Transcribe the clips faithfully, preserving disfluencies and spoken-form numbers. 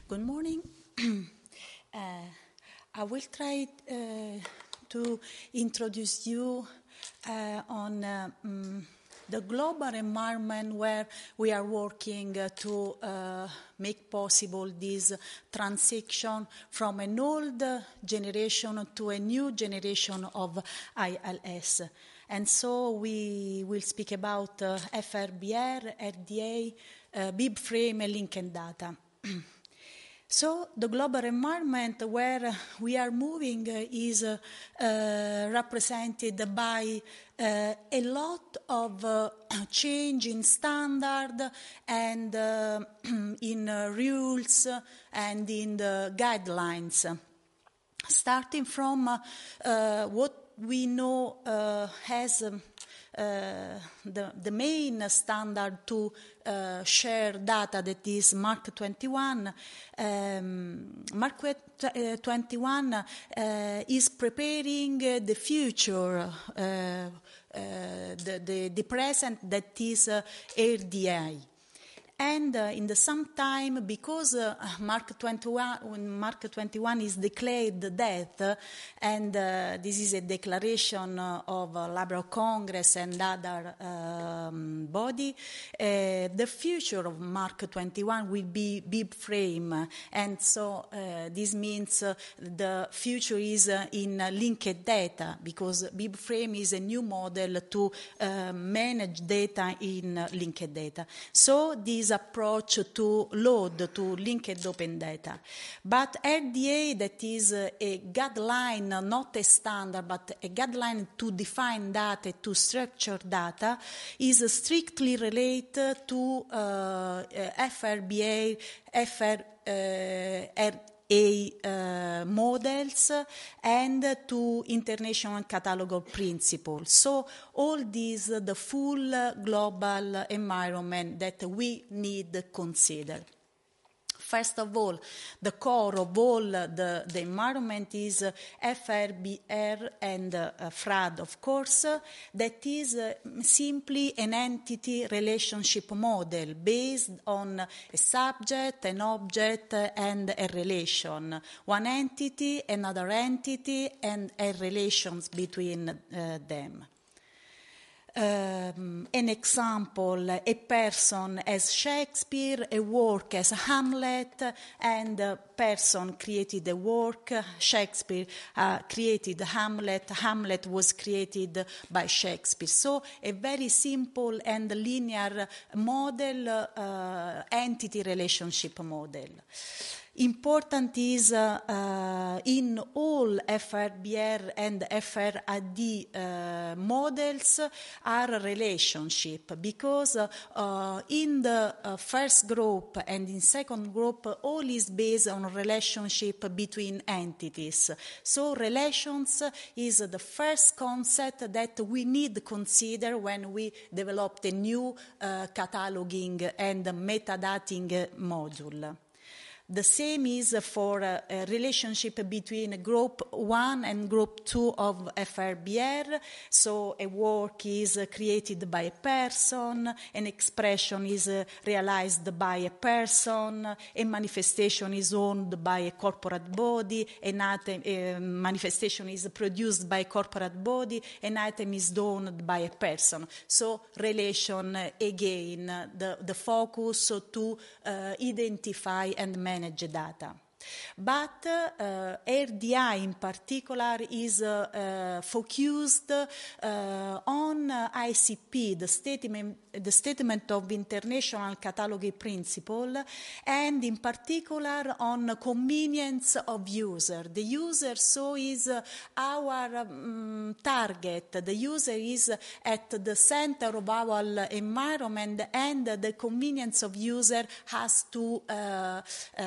Good morning. uh, I will try uh, to introduce you uh, on uh, um, the global environment where we are working uh, to uh, make possible this transition from an old generation to a new generation of I L S. And so we will speak about uh, F R B R, R D A, uh, BibFrame, and linked data. So the global environment where we are moving is uh, uh, represented by uh, a lot of uh, change in standard and uh, in uh, rules and in the guidelines. Starting from uh, uh, what we know uh, as um, uh, the, the main standard to uh, share data, that is Mark twenty-one. Um, Mark twenty-one uh, is preparing uh, the future, uh, uh, the, the, the present, that is uh, R D I. And uh, in the same time, because uh, Mark twenty-one, when Mark twenty-one is declared dead, uh, and uh, this is a declaration uh, of uh, Library of Congress and other um, body, uh, the future of Mark twenty-one will be BibFrame, and so uh, this means uh, the future is uh, in uh, linked data, because BibFrame is a new model to uh, manage data in uh, linked data. So this approach to load, to linked open data. But R D A, that is a guideline, not a standard, but a guideline to define data, to structure data, is strictly related to uh, F R B A, F R A uh, models and to international catalog of principles. So all these, the full global environment that we need to consider. First of all, the core of all the, the environment is uh, F R B R and uh, F R A D, of course, uh, that is uh, simply an entity relationship model based on a subject, an object, uh, and a relation. One entity, another entity, and a relations between uh, them. Um, an example, a person as Shakespeare, a work as Hamlet, and a person created a work, Shakespeare uh, created Hamlet, Hamlet was created by Shakespeare. So a very simple and linear model, uh, entity relationship model. Important is uh, uh, in all F R B R and F R A D uh, models are relationship, because uh, uh, in the uh, first group and in second group all is based on relationship between entities. So relations is the first concept that we need to consider when we develop the new uh, cataloging and metadating module. The same is for uh, a relationship between group one and group two of F R B R. So a work is uh, created by a person, an expression is uh, realized by a person, a manifestation is owned by a corporate body, an item, a manifestation is produced by a corporate body, an item is owned by a person. So relation, uh, again, uh, the, the focus to uh, identify and manage manage data. But uh, R D I in particular is uh, uh, focused uh, on uh, I C P, the statement, the statement of international cataloging principle, and in particular on convenience of user. The user so is uh, our um, target. The user is at the center of our environment, and the convenience of user has to uh,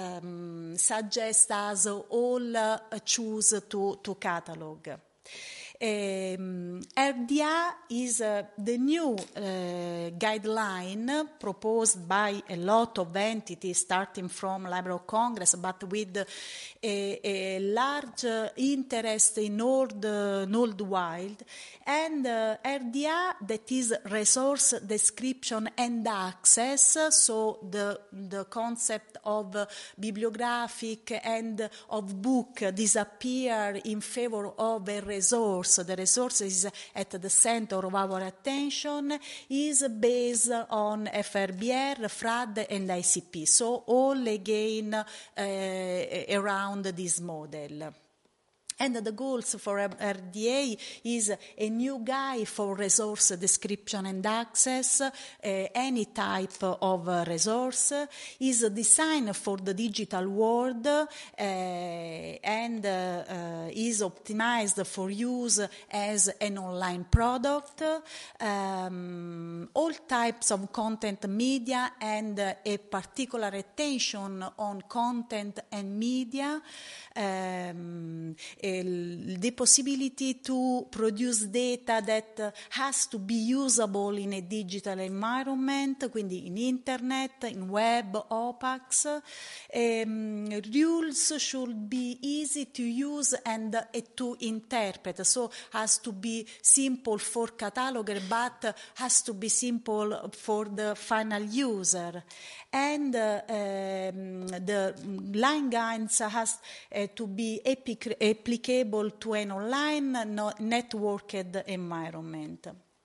um, suggest us all uh, choose to, to catalog. Um, R D A is uh, the new uh, guideline proposed by a lot of entities, starting from Library of Congress, but with a, a large uh, interest in all the, in all the world. And uh, R D A, that is resource description and access, so the, the concept of uh, bibliographic and of book disappear in favor of a resource. The resource is at the center of our attention, is based on F R B R, F R A D, and I C P. So all again uh, around this model. And the goals for R D A is a new guide for resource description and access, uh, any type of uh, resource, is designed for the digital world uh, and uh, uh, is optimized for use as an online product, um, all types of content media, and uh, a particular attention on content and media. Um, the possibility to produce data that uh, has to be usable in a digital environment, quindi in internet, in web, O P A Cs. Um, rules should be easy to use and uh, to interpret, so has to be simple for cataloger, but has to be simple for the final user. And uh, um, the line guides has uh, to be epic- applicable to an online no, networked environment.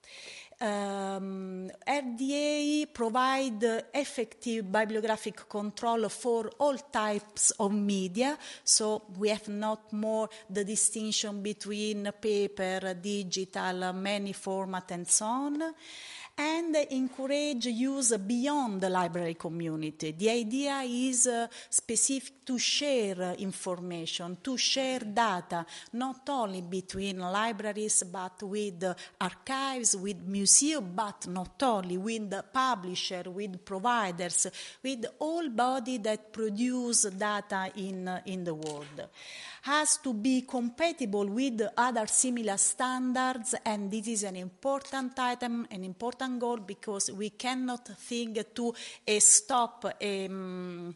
Um, R D A provide effective bibliographic control for all types of media, so we have not more the distinction between paper, digital, many format, and so on. And encourage use beyond the library community. The idea is uh, specific to share uh, information, to share data, not only between libraries, but with uh, archives, with museums, but not only, with the publisher, with providers, with all bodies that produce data in, uh, in the world. Has to be compatible with other similar standards, and this is an important item, an important goal, because we cannot think to uh, stop um,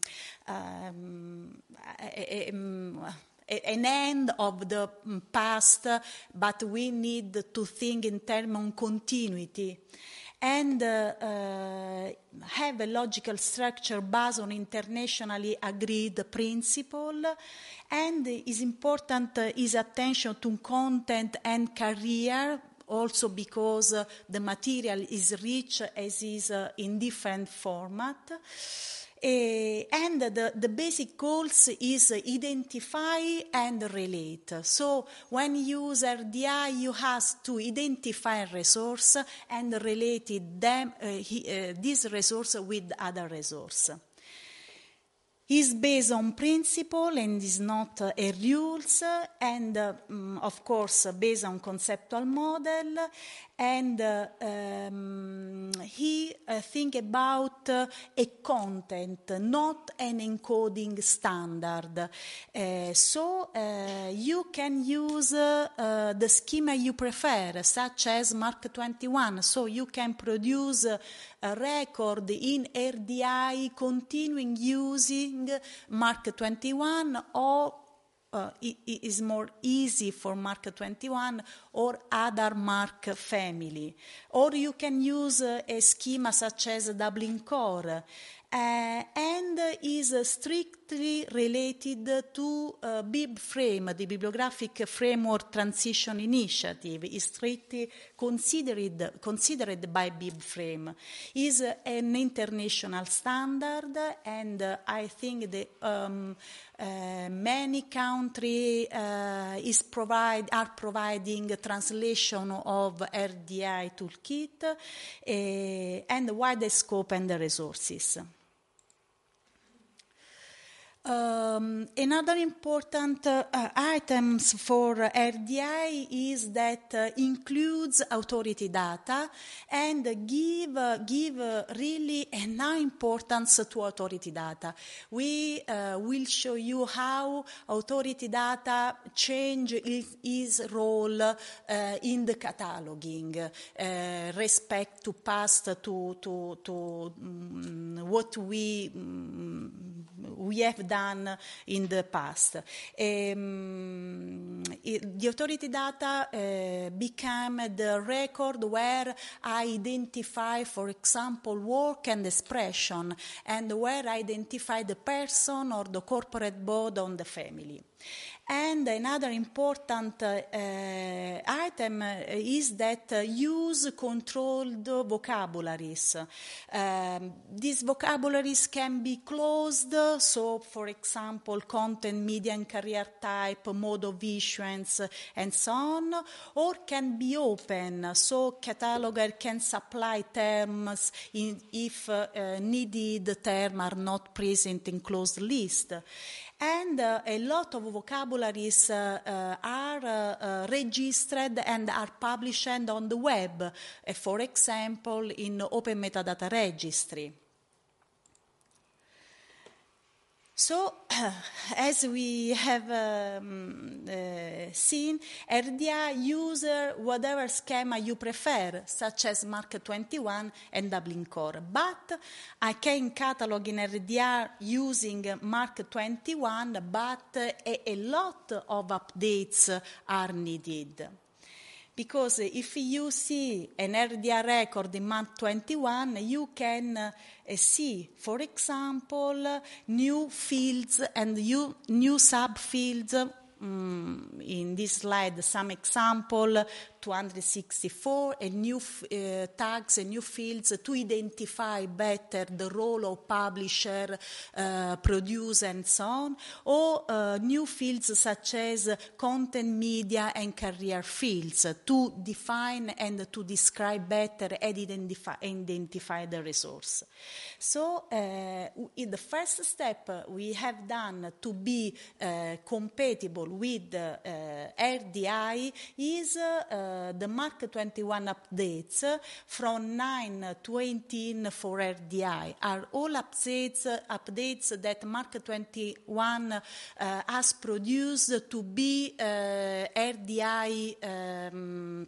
um, um, an end of the past, but we need to think in terms of continuity. And uh, uh, have a logical structure based on internationally agreed principle, and is important uh, is attention to content and career, also because uh, the material is rich as is uh, in different format. Uh, and the, the basic goals is identify and relate. So when you use R D A, you have to identify a resource and relate them, uh, he, uh, this resource with other resource. Is based on principle and is not uh, a rules, and uh, um, of course based on conceptual model, and uh, um, he uh, think about uh, a content, not an encoding standard. Uh, so uh, you can use uh, uh, the schema you prefer, such as Mark twenty-one. So you can produce uh, a record in R D I continuing using Mark twenty-one, or uh, it is more easy for Mark twenty-one or other Mark family. Or you can use uh, a schema such as Dublin Core, uh, and is uh, strictly related to uh, BibFrame, the Bibliographic Framework Transition Initiative, is strictly considered, considered by BibFrame. Is uh, an international standard, and uh, I think the um, uh, many countries uh, is provide are providing translation of R D I toolkit uh, and wide scope and the resources. Uh, um, another important uh, items for R D I is that uh, includes authority data and give uh, give uh, really an high importance to authority data. We uh, will show you how authority data change its, its role uh, in the cataloging, uh, respect to past to to to um, what we um, we have done in the past. Um, it, the authority data uh, became the record where I identify, for example, work and expression, and where I identify the person or the corporate board on the family. And another important uh, uh, item uh, is that uh, use controlled vocabularies. Um, these vocabularies can be closed, so for example, content, media and career type, mode of issuance, and so on, or can be open, so cataloger can supply terms in, if uh, uh, needed terms are not present in closed list. And uh, a lot of vocabularies uh, uh, are uh, uh, registered and are published on the web, uh, for example, in Open Metadata Registry. So, as we have um, uh, seen, R D I uses whatever schema you prefer, such as Mark twenty-one and Dublin Core. But I can catalog in R D I using Mark twenty-one, but a, a lot of updates are needed. Because if you see an R D I record in Mark twenty-one, you can uh, see, for example, new fields and new, new subfields. Um, in this slide, some example, two hundred sixty-four, and new uh, tags and new fields to identify better the role of publisher, uh, producer, and so on, or uh, new fields such as content, media, and career fields to define and to describe better and identify, identify the resource. So, uh, in the first step we have done to be uh, compatible with uh, R D I is uh, the Mark twenty-one updates from nine to eighteen for R D I are all updates, updates that Mark twenty-one uh, has produced to be uh, R D I um,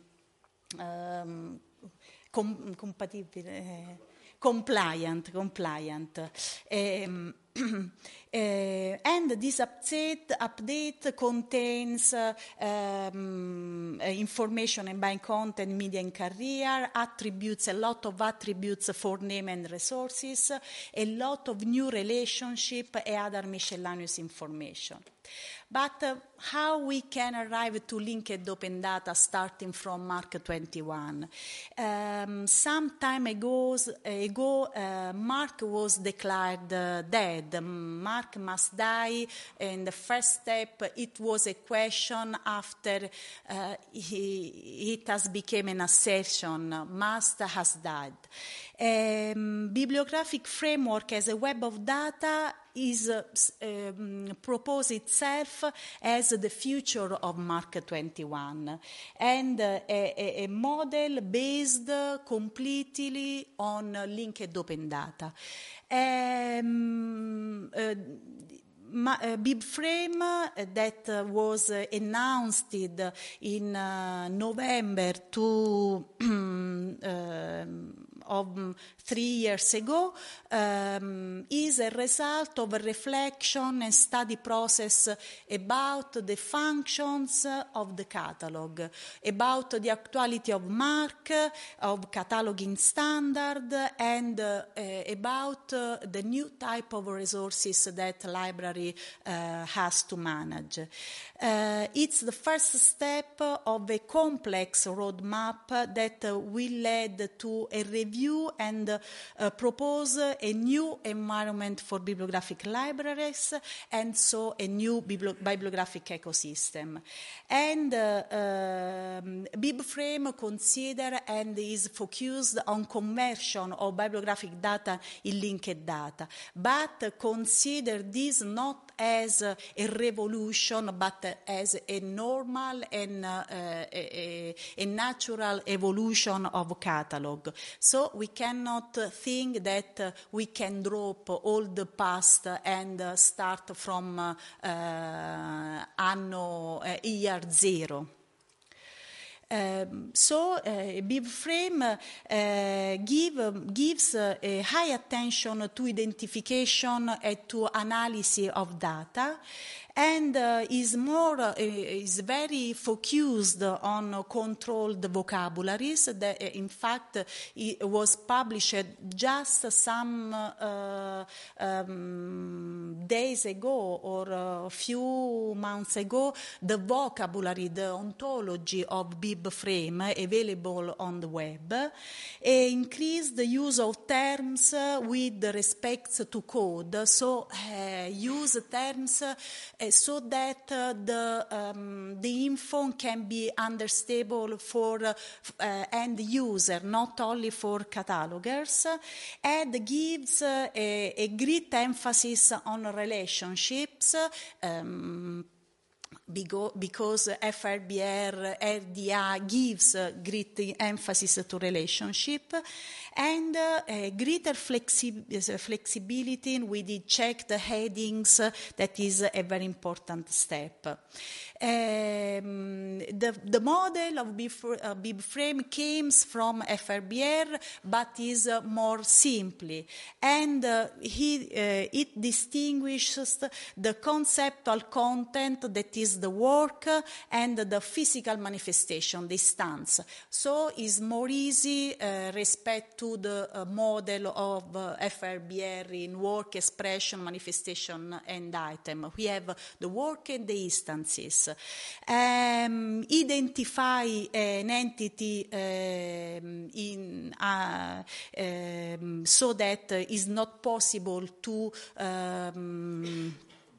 um, com- compatible. Uh, Compliant, compliant. Um, uh, and this update, update contains uh, um, information about content, media, and career, attributes, a lot of attributes for name and resources, a lot of new relationship and other miscellaneous information. But uh, how we can arrive to linked open data starting from Mark twenty-one? Um, some time ago, ago uh, Mark was declared uh, dead. Mark must die. In the first step, it was a question after uh, he, it has become an assertion. Must has died. Um, bibliographic framework as a web of data is uh, um, proposed itself as the future of Mark twenty-one, and uh, a, a model based completely on linked open data. Um, uh, Ma, uh, BibFrame uh, that uh, was uh, announced in uh, November to um, of three years ago um, is a result of a reflection and study process about the functions of the catalog, about the actuality of Mark, of cataloging standard, and uh, uh, about uh, the new type of resources that library uh, has to manage. Uh, it's the first step of a complex roadmap that uh, will lead to a review review and uh, propose a new environment for bibliographic libraries, and so a new bibli- bibliographic ecosystem. And uh, um, BibFrame consider and is focused on conversion of bibliographic data in linked data, but consider this not as a revolution, but as a normal and uh, a, a natural evolution of catalog. So we cannot think that uh, we can drop all the past and uh, start from uh, uh, anno uh, year zero. Um, so uh, BibFrame uh, give, gives uh, a high attention to identification and to analysis of data, and uh, is more uh, is very focused on controlled vocabularies. That, in fact, it was published just some uh, um, days ago or a few months ago. The vocabulary, the ontology of BibFrame available on the web, uh, increased the use of terms uh, with respect to code. So uh, use terms uh, so that uh, the, um, the info can be understandable for uh, uh, end user, not only for catalogers, and gives uh, a, a great emphasis on relationships, um, because F R B R, R D A gives great emphasis to relationship, and uh, a greater flexi- flexibility with the checked headings. That is a very important step. Um, the, the model of BibFrame comes from F R B R, but is uh, more simply, and uh, he, uh, it distinguishes the conceptual content, that is the work, and the physical manifestation, the stance. So it's more easy uh, respect to the uh, model of uh, F R B R in work, expression, manifestation, and item. We have the work and the instances. Um, identify an entity um, in, uh, um, so that uh, is not possible to um,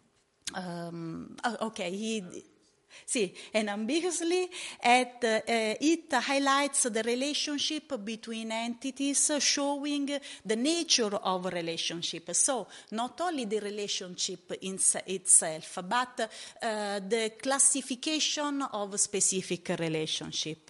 um, okay he See, and ambiguously, at, uh, it highlights the relationship between entities, showing the nature of relationship. So, not only the relationship in itself, but uh, the classification of specific relationship.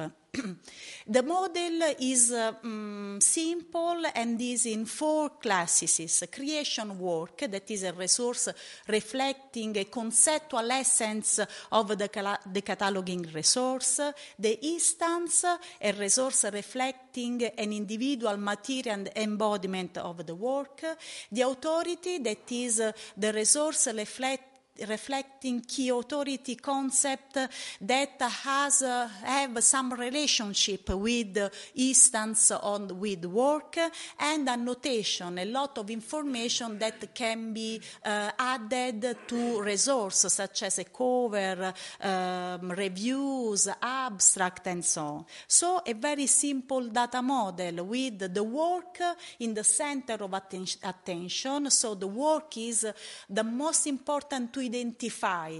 The model is uh, um, simple and is in four classes. Creation work, that is a resource reflecting a conceptual essence of the, the cataloging resource. The instance, a resource reflecting an individual material and embodiment of the work. The authority, that is uh, the resource reflect reflecting key authority concept that has uh, have some relationship with uh, instance on with work, and annotation, a lot of information that can be uh, added to resources such as a cover, um, reviews, abstract, and so on. So a very simple data model with the work in the center of atten- attention. So the work is the most important to identify,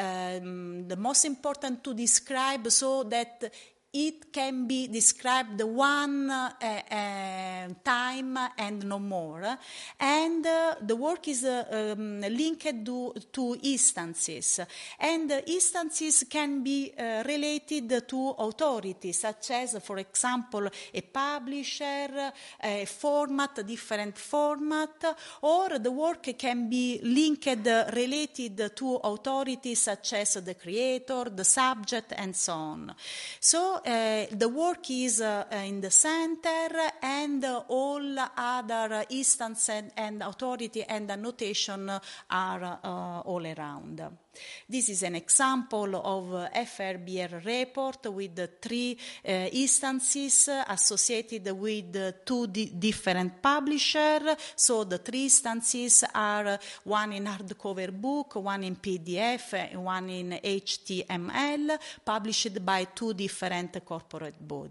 um, the most important to describe, so that it can be described one uh, uh, time and no more. And uh, the work is uh, um, linked to, to instances. And uh, instances can be uh, related to authorities, such as, for example, a publisher, a format, a different format, or the work can be linked, uh, related to authorities such as the creator, the subject, and so on. So, Uh, the work is uh, in the center, and uh, all other instance and, and authority and annotation are uh, all around. This is an example of uh, F R B R report with uh, three uh, instances associated with uh, two di- different publishers. So the three instances are uh, one in hardcover book, one in P D F, and one in H T M L, published by two different corporate bodies.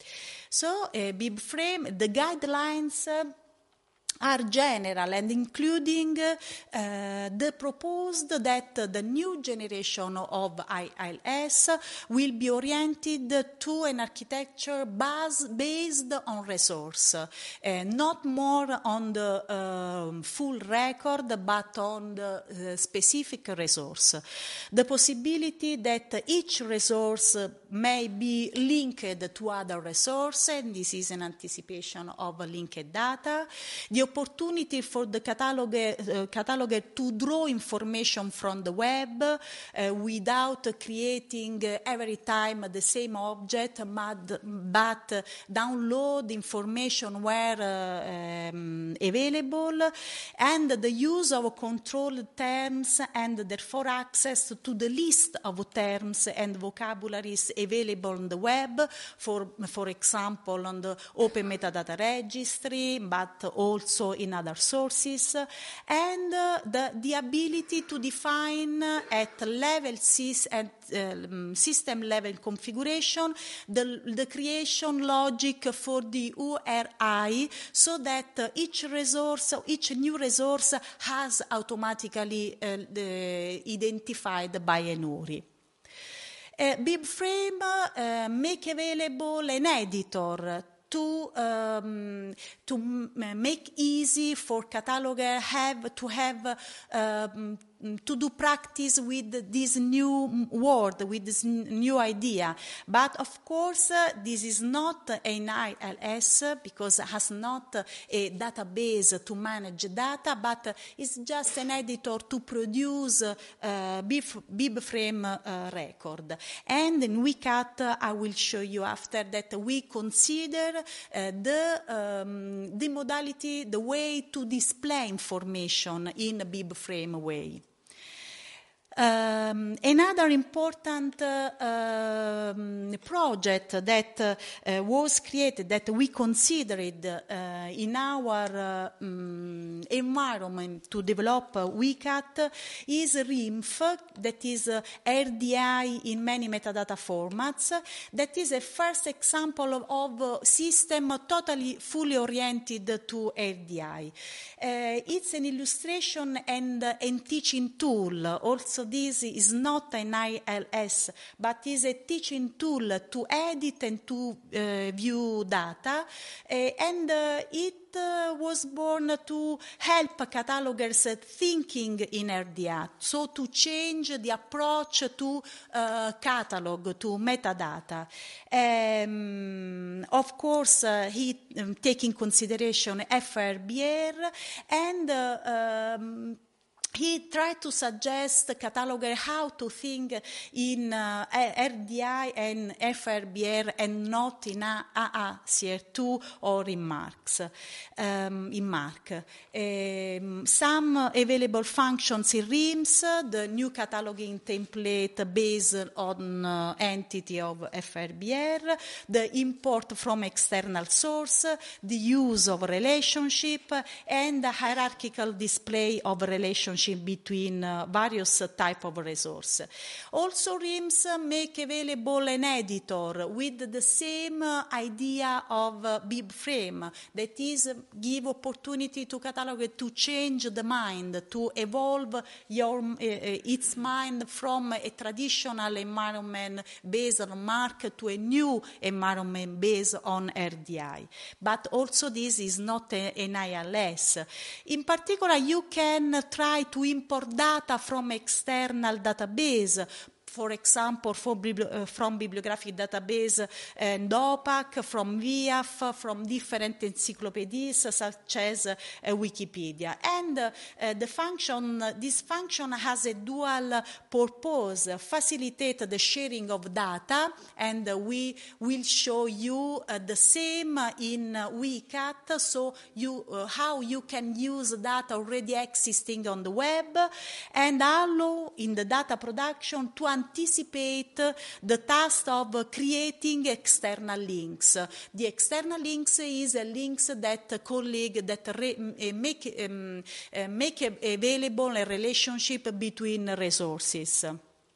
So, uh, BibFrame, the guidelines uh, are general and including uh, the proposed that the new generation of I L S will be oriented to an architecture base, based on resource, uh, not more on the uh, full record, but on the uh, specific resource. The possibility that each resource may be linked to other resources, and this is an anticipation of linked data. The opportunity for the cataloger, uh, cataloger to draw information from the web uh, without creating uh, every time the same object, but, but uh, download information where uh, um, available, and the use of controlled terms and therefore access to the list of terms and vocabularies available on the web, for, for example, on the Open Metadata Registry, but also in other sources, and uh, the, the ability to define uh, at level sys at uh, system level configuration the, the creation logic for the U R I, so that uh, each resource, each new resource has automatically uh, the, identified by an U R I. Uh, BibFrame uh, make available an editor to um, to make easy for cataloger have to have um, to do practice with this new word, with this new idea. But of course, uh, this is not an I L S because it has not a database to manage data, but it's just an editor to produce uh, BibFrame uh, record. And in WCAT, uh, I will show you after that we consider uh, the, um, the modality, the way to display information in a BibFrame way. Um, another important uh, um, project that uh, was created, that we considered uh, in our uh, um, environment to develop uh, WCAT, is RIMF, that is uh, R D I in many metadata formats. That is a first example of, of a system totally fully oriented to R D I. Uh, it's an illustration and, uh, and teaching tool. Also, this is not an I L S, but is a teaching tool to edit and to uh, view data, uh, and uh, it uh, was born to help catalogers thinking in R D I, so to change the approach to uh, catalog, to metadata. Um, of course, uh, he um, take in consideration F R B R, and uh, um, he tried to suggest the cataloger how to think in uh, R D I and F R B R and not in A A C R two or in Marks, um, in Mark. Um, some available functions in RIMS, the new cataloging template based on uh, entity of F R B R, the import from external source, the use of relationship, and the hierarchical display of relationship between uh, various uh, type of resource. Also, RIMS make available an editor with the same uh, idea of uh, BibFrame, that is, give opportunity to cataloger to change the mind, to evolve your, uh, its mind from a traditional environment based on Mark to a new environment based on R D I. But also this is not a, an I L S. In particular, you can try to import data from external database, for example, from, uh, from bibliographic database and OPAC, from V I A F, from different encyclopedias such as uh, Wikipedia. And uh, uh, the function, uh, this function has a dual purpose: facilitate the sharing of data, and uh, we will show you uh, the same in uh, WCAT, so you, uh, how you can use data already existing on the web, and allow in the data production to anticipate the task of creating external links. The external links is a links that colleague that re, make, um, make available a relationship between resources.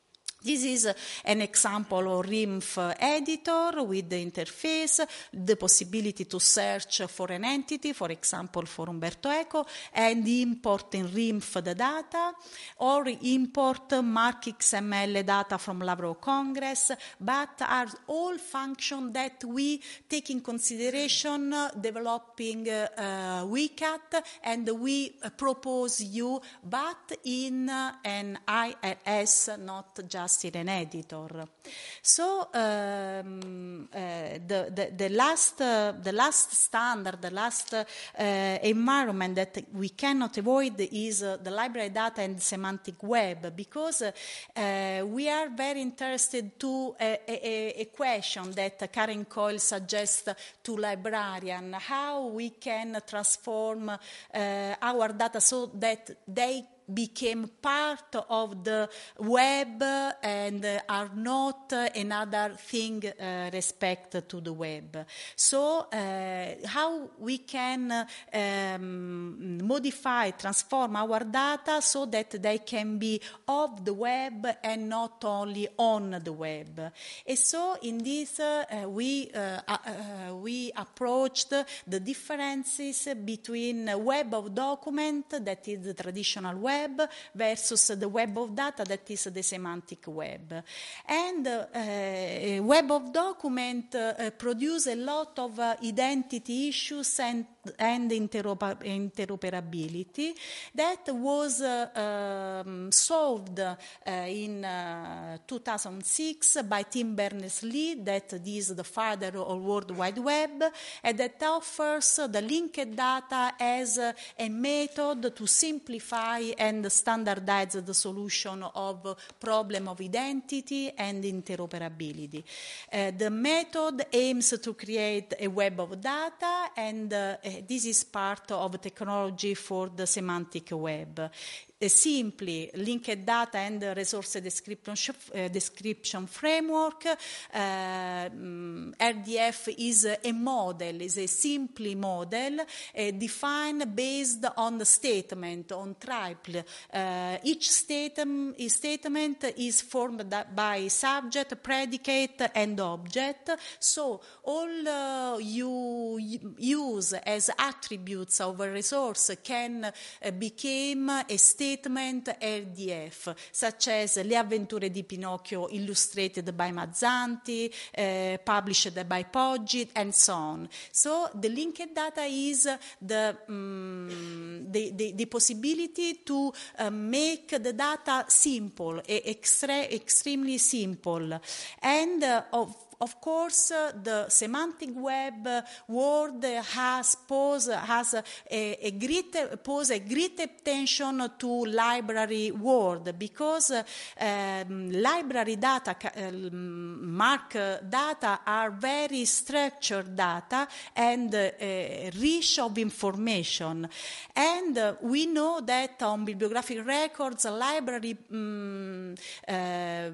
This is an example of R I M F editor with the interface, the possibility to search for an entity, for example, for Umberto Eco, and import in R I M F the data, or import mark X M L data from Lavrov Congress, but are all functions that we take in consideration uh, developing uh, uh, WCAT, and we uh, propose you, but in uh, an I L S, not just in an editor. So um, uh, the, the, the, last, uh, the last standard, the last uh, environment that we cannot avoid is uh, the library data and semantic web, because uh, we are very interested to a, a, a question that Karen Coyle suggests to librarians, how we can transform uh, our data so that they became part of the web and are not another thing uh, respect to the web. So uh, how we can um, modify, transform our data so that they can be of the web and not only on the web. And so in this uh, we, uh, uh, we approached the differences between web of document, that is the traditional web, versus the web of data, that is the semantic web. And uh, uh, web of document uh, produce a lot of uh, identity issues and, and interoper interoperability that was uh, um, solved uh, in uh, two thousand six by Tim Berners-Lee, that is the father of World Wide Web, and that offers the linked data as a, a method to simplify and standardize the solution of problem of identity and interoperability. Uh, the method aims to create a web of data, and uh, this is part of technology for the semantic web. Uh, simply linked data and resource description, uh, description framework. Uh, um, R D F is a model, is a simple model uh, defined based on the statement, on triple. Uh, each statement, statement is formed by subject, predicate, and object. So all uh, you use as attributes of a resource can uh, become a statement statement R D F, such as Le avventure di Pinocchio illustrated by Mazzanti, uh, published by Poggi, and so on. So the linked data is the, um, the, the, the possibility to uh, make the data simple, extre extremely simple, and uh, of Of course, uh, the semantic web uh, world has posed has a, a great pose a great attention to library world, because uh, um, library data, uh, mark data, are very structured data and uh, rich of information, and uh, we know that on bibliographic records, a library um, uh,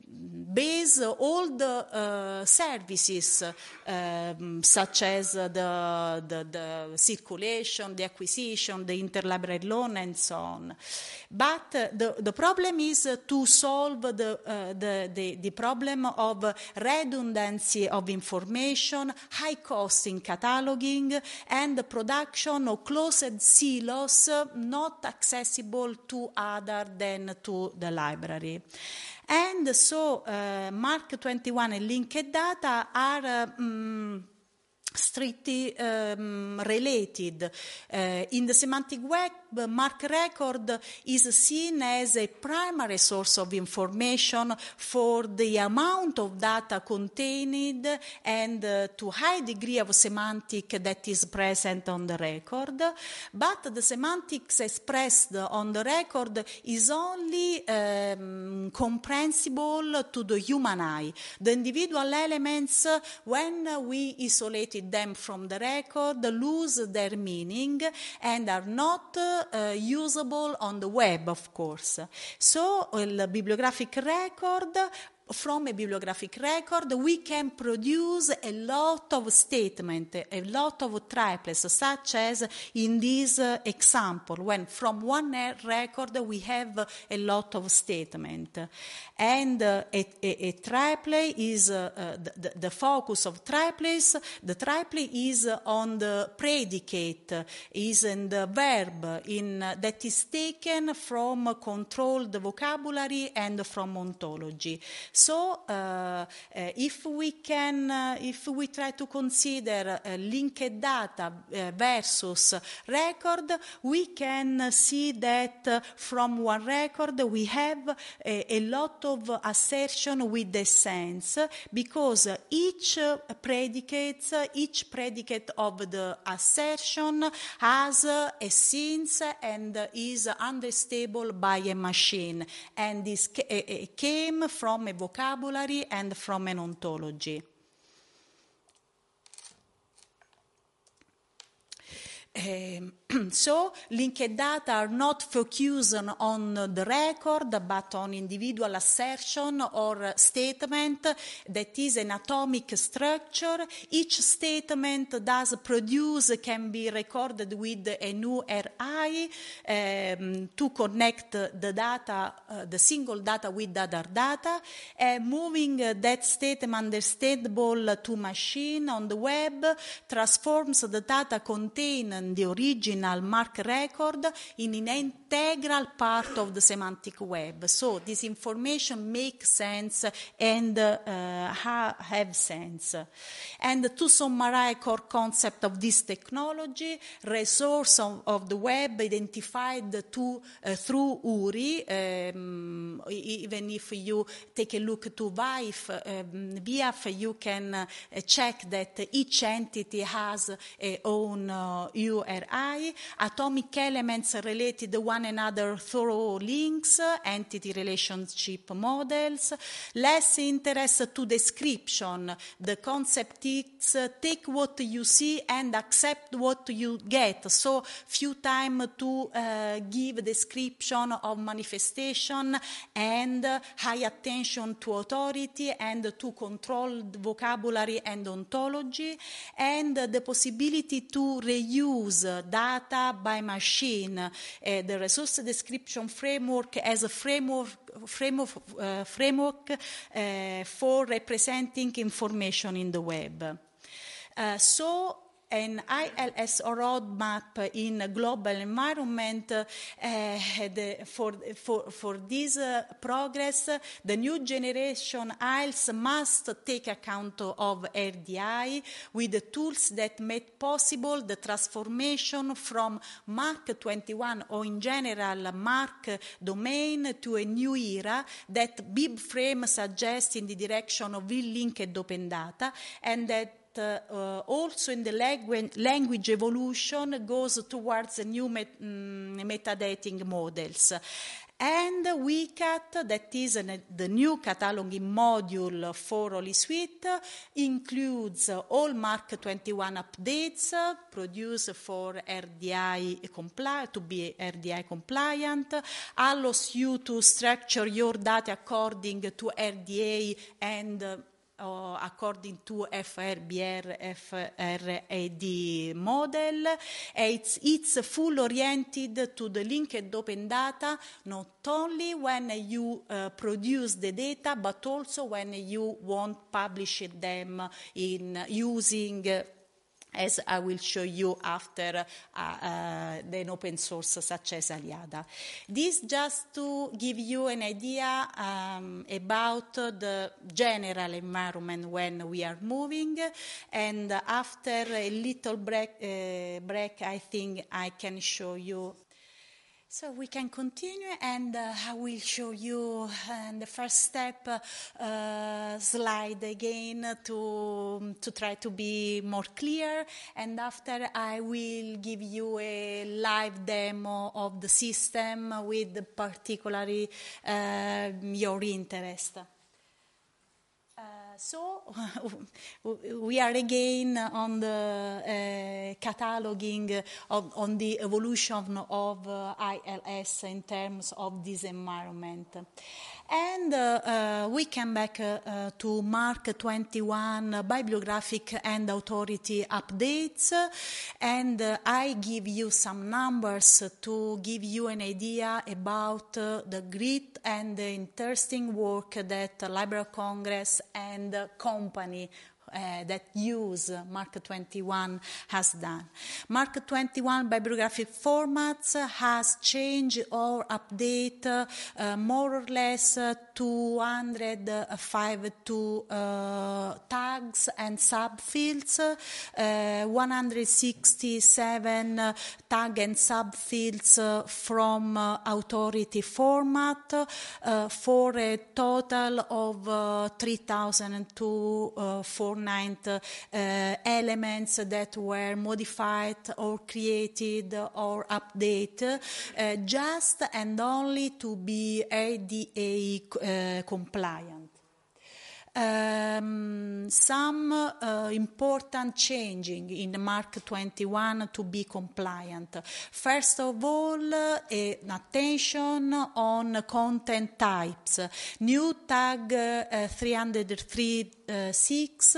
base all the uh, services um, such as the, the, the circulation, the acquisition, the interlibrary loan, and so on. But uh, the, the problem is uh, to solve the, uh, the, the, the problem of redundancy of information, high cost in cataloging, and the production of closed silos uh, not accessible to other than to the library. And so uh, Mark twenty-one and linked data are uh, um, strictly um, related. Uh, in the semantic web, mark record is seen as a primary source of information for the amount of data contained and uh, to high degree of semantic that is present on the record. But the semantics expressed on the record is only um, comprehensible to the human eye. The individual elements, when we isolated them from the record, lose their meaning and are not uh, usable on the web, of course. So the bibliographic record from a bibliographic record, we can produce a lot of statements, a lot of triplets, such as in this uh, example, when from one record we have a lot of statements. And uh, a, a, a triplet is uh, uh, the, the focus of triplets. The triplet is on the predicate, is in the verb in, uh, that is taken from controlled vocabulary and from ontology. So, uh, uh, if we can, uh, if we try to consider uh, linked data uh, versus record, we can see that uh, from one record we have a, a lot of assertion with the sense, because each uh, predicate, each predicate of the assertion has uh, a sense and is understandable by a machine, and this ca- uh, came from a vocabulary and from an ontology. Um, so, linked data are not focused on the record, but on individual assertion or statement that is an atomic structure. Each statement does produce, can be recorded with a new R I um, to connect the data, uh, the single data with other data, uh, moving that statement understandable to machine on the web, transforms the data contained the original mark record in an integral part of the semantic web. So this information makes sense and uh, ha- have sense. And to summarize core concept of this technology, resource of, of the web identified to, uh, through U R I, um, even if you take a look to V I F, um, V I F, you can uh, check that each entity has a own uh, U R I, atomic elements related one another through links, entity relationship models, less interest to description. The concept is uh, take what you see and accept what you get. So few time to uh, give description of manifestation and uh, high attention to authority and to controlled vocabulary and ontology, and uh, the possibility to reuse data by machine. Uh, the resource description framework as a framework framework, uh, framework uh, for representing information in the web. Uh, so an I L S roadmap in a global environment uh, the, for, for, for this uh, progress, the new generation I E L S must take account of R D I with the tools that make possible the transformation from Mark twenty-one or in general Mark domain to a new era that BibFrame suggests in the direction of linked open data, and that Uh, uh, also in the langu- language evolution goes towards a new met- um, metadating models. And WCAT, that is an, the new cataloging module for Holy Suite, includes all Mark twenty-one updates produced for R D I compli- to be R D I compliant, allows you to structure your data according to R D A and uh, Uh, according to F R B R, F R A D model. It's, it's full oriented to the linked open data, not only when you uh, produce the data, but also when you want publish them in using uh, as I will show you after uh, uh, an open source such as Aliada. This just to give you an idea um, about the general environment when we are moving, and after a little break, uh, break I think I can show you. So we can continue, and uh, I will show you uh, the first step uh, slide again to, to try to be more clear, and after I will give you a live demo of the system with particularly uh, your interest. Uh, So we are again on the uh, cataloging of, on the evolution of uh, I L S in terms of this environment. And uh, uh, we come back uh, uh, to Mark twenty-one, uh, bibliographic and authority updates, and uh, I give you some numbers to give you an idea about uh, the great and the interesting work that the Library of Congress and the company Uh, that use Mark twenty-one has done. Mark twenty-one bibliographic formats has changed or update uh, more or less uh, two hundred fifty-two uh, tags and subfields, uh, one hundred sixty-seven uh, tag and subfields uh, from uh, authority format uh, for a total of uh, three thousand two hundred forty-nine Uh, elements that were modified or created or updated uh, just and only to be A D A uh, compliant. Um, some uh, important changing in Mark twenty-one to be compliant. First of all, uh, attention on content types. New tag uh, three oh three six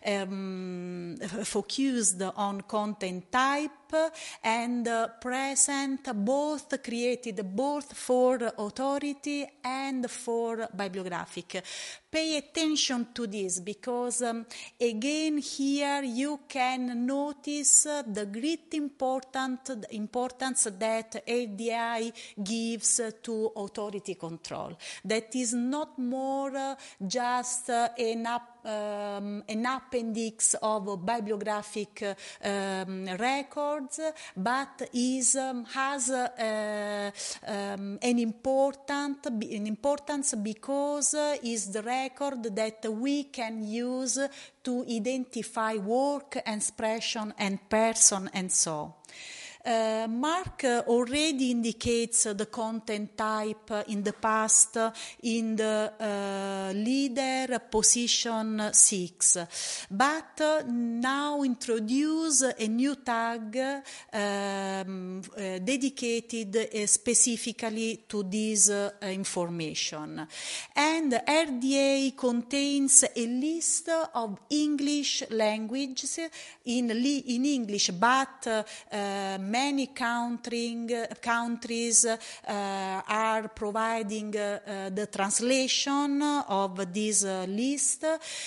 um, focused on content type and uh, present both created both for authority and for bibliographic. Pay attention to this because um, again here you can notice uh, the great important importance that A D I gives uh, to authority control. That is not more uh, just uh, an up Um, an appendix of bibliographic uh, um, records, but is um, has uh, um, an important an importance because uh, is the record that we can use to identify work, expression, and person, and so. Uh, Mark uh, already indicates uh, the content type uh, in the past uh, in the uh, leader position six, but uh, now introduce a new tag um, uh, dedicated uh, specifically to this uh, information. And R D A contains a list of English languages in, in English, but uh, uh, many country, countries uh, are providing uh, uh, the translation of this uh, list,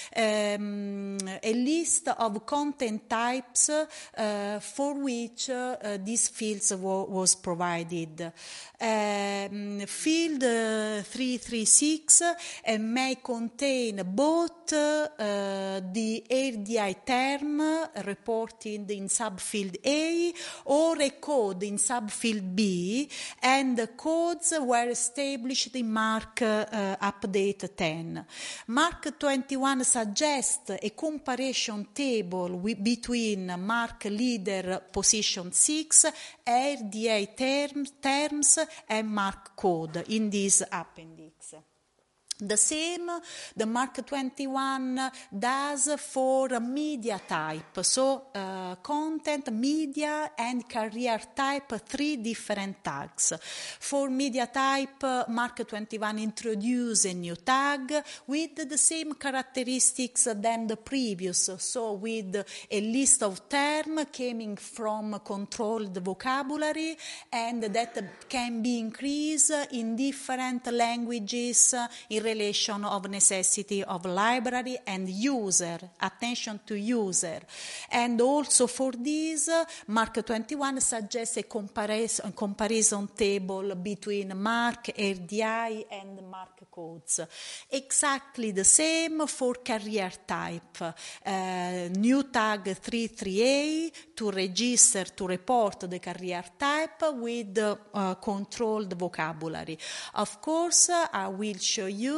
um, a list of content types uh, for which uh, these fields w- was provided. Um, field uh, three thirty-six uh, may contain both uh, the R D I term reported in subfield A or a code in subfield B, and the codes were established in Mark uh, Update ten. Mark twenty-one suggests a comparison table with, between Mark Leader Position six, R D I terms, terms and Mark code in this appendix. The same the Mark twenty-one does for media type, so uh, content, media, and career type, three different tags. For media type, uh, Mark twenty-one introduces a new tag with the same characteristics than the previous, so with a list of terms coming from controlled vocabulary and that can be increased in different languages in relation of necessity of library and user, attention to user. And also for this, Mark twenty-one suggests a comparison, comparison table between Mark R D I and Mark codes. Exactly the same for career type. Uh, new tag thirty-three A to register, to report the career type with uh, controlled vocabulary. Of course, uh, I will show you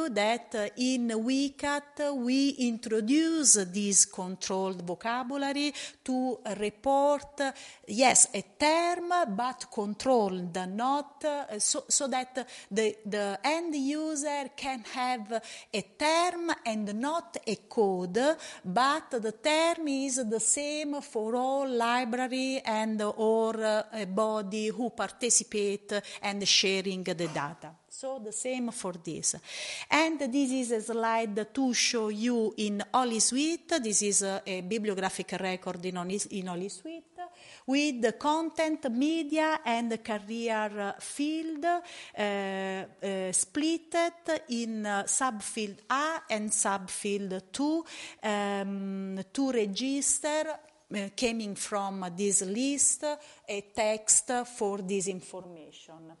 you that uh, in WCAT we introduce this controlled vocabulary to report, uh, yes, a term, but controlled, not uh, so, so that the, the end user can have a term and not a code, but the term is the same for all library and or uh, a body who participate and sharing the data. So the same for this. And this is a slide to show you in HolySuite. This is a, a bibliographic record in, in HolySuite with the content, media, and the career field uh, uh, split in uh, subfield A and subfield two um, to register uh, coming from this list a text for this information.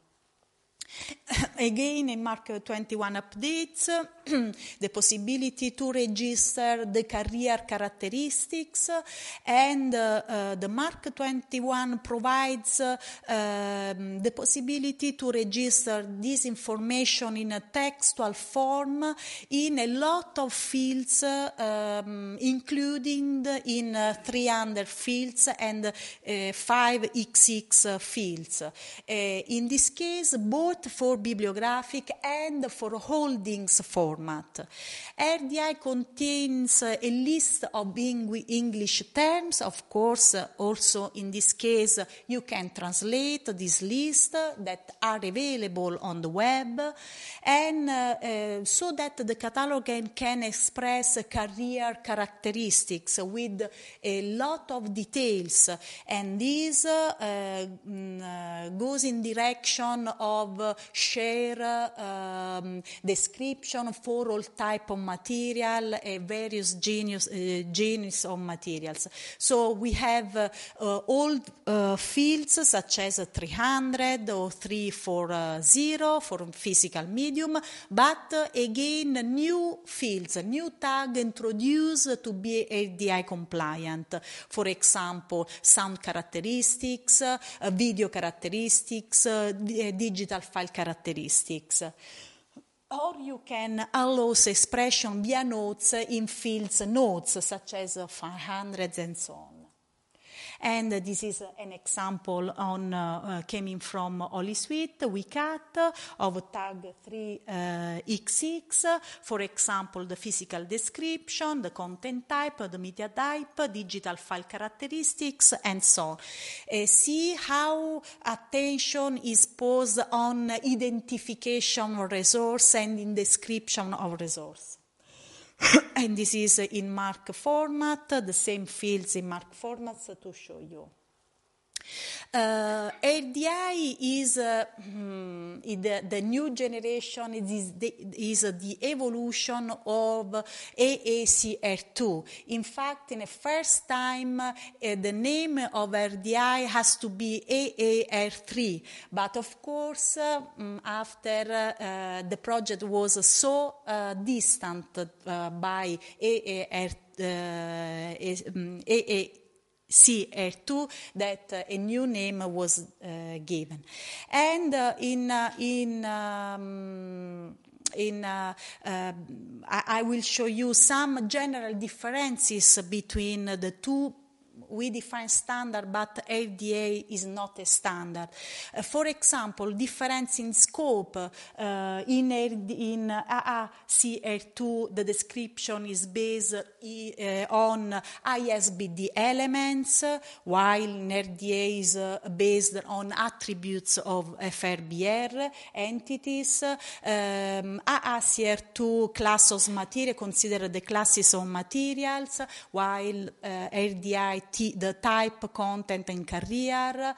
Again, in Mark twenty-one updates, the possibility to register the career characteristics, and uh, uh, the Mark twenty-one provides uh, um, the possibility to register this information in a textual form in a lot of fields, uh, um, including in uh, three hundred fields and uh, five X X fields. Uh, in this case, both for bibliographic and for holdings format. R D I contains a list of English terms. Of course, also in this case, you can translate this list that are available on the web, and uh, uh, so that the catalog can, can express career characteristics with a lot of details, and this uh, uh, goes in direction of uh, share uh, um, description for all type of material, uh, various genus, uh, genus of materials. So we have uh, uh, old uh, fields such as three hundred or three forty for physical medium, but uh, again new fields, new tag introduced to be R D I compliant. For example, sound characteristics, uh, video characteristics, uh, digital file characteristics. Or you can allow expression via notes in fields notes, such as five hundred and so on. And this is an example on uh, uh, coming from HolySuite, WCAT, of tag three X X. For example, the physical description, the content type, the media type, digital file characteristics, and so on. Uh, see how attention is posed on identification of resource and in description of resource. And this is in MARC format, the same fields in MARC formats to show you. Uh, R D I is uh, the, the new generation, it is the, is the evolution of A A C R two. In fact, in the first time, uh, the name of R D I has to be A A R three. But of course, uh, after uh, the project was so uh, distant uh, by A A R, uh, A A C R two that uh, a new name was uh, given. And uh, in uh, in um, in uh, uh, I, I will show you some general differences between the two. We define standard, but R D A is not a standard. Uh, for example, difference in scope. Uh, in in A A C R two, the description is based uh, on I S B D elements, while in R D A is uh, based on attributes of F R B R entities. Um, A A C R two class of material consider the classes of materials, while uh, R D I the type, content, and career,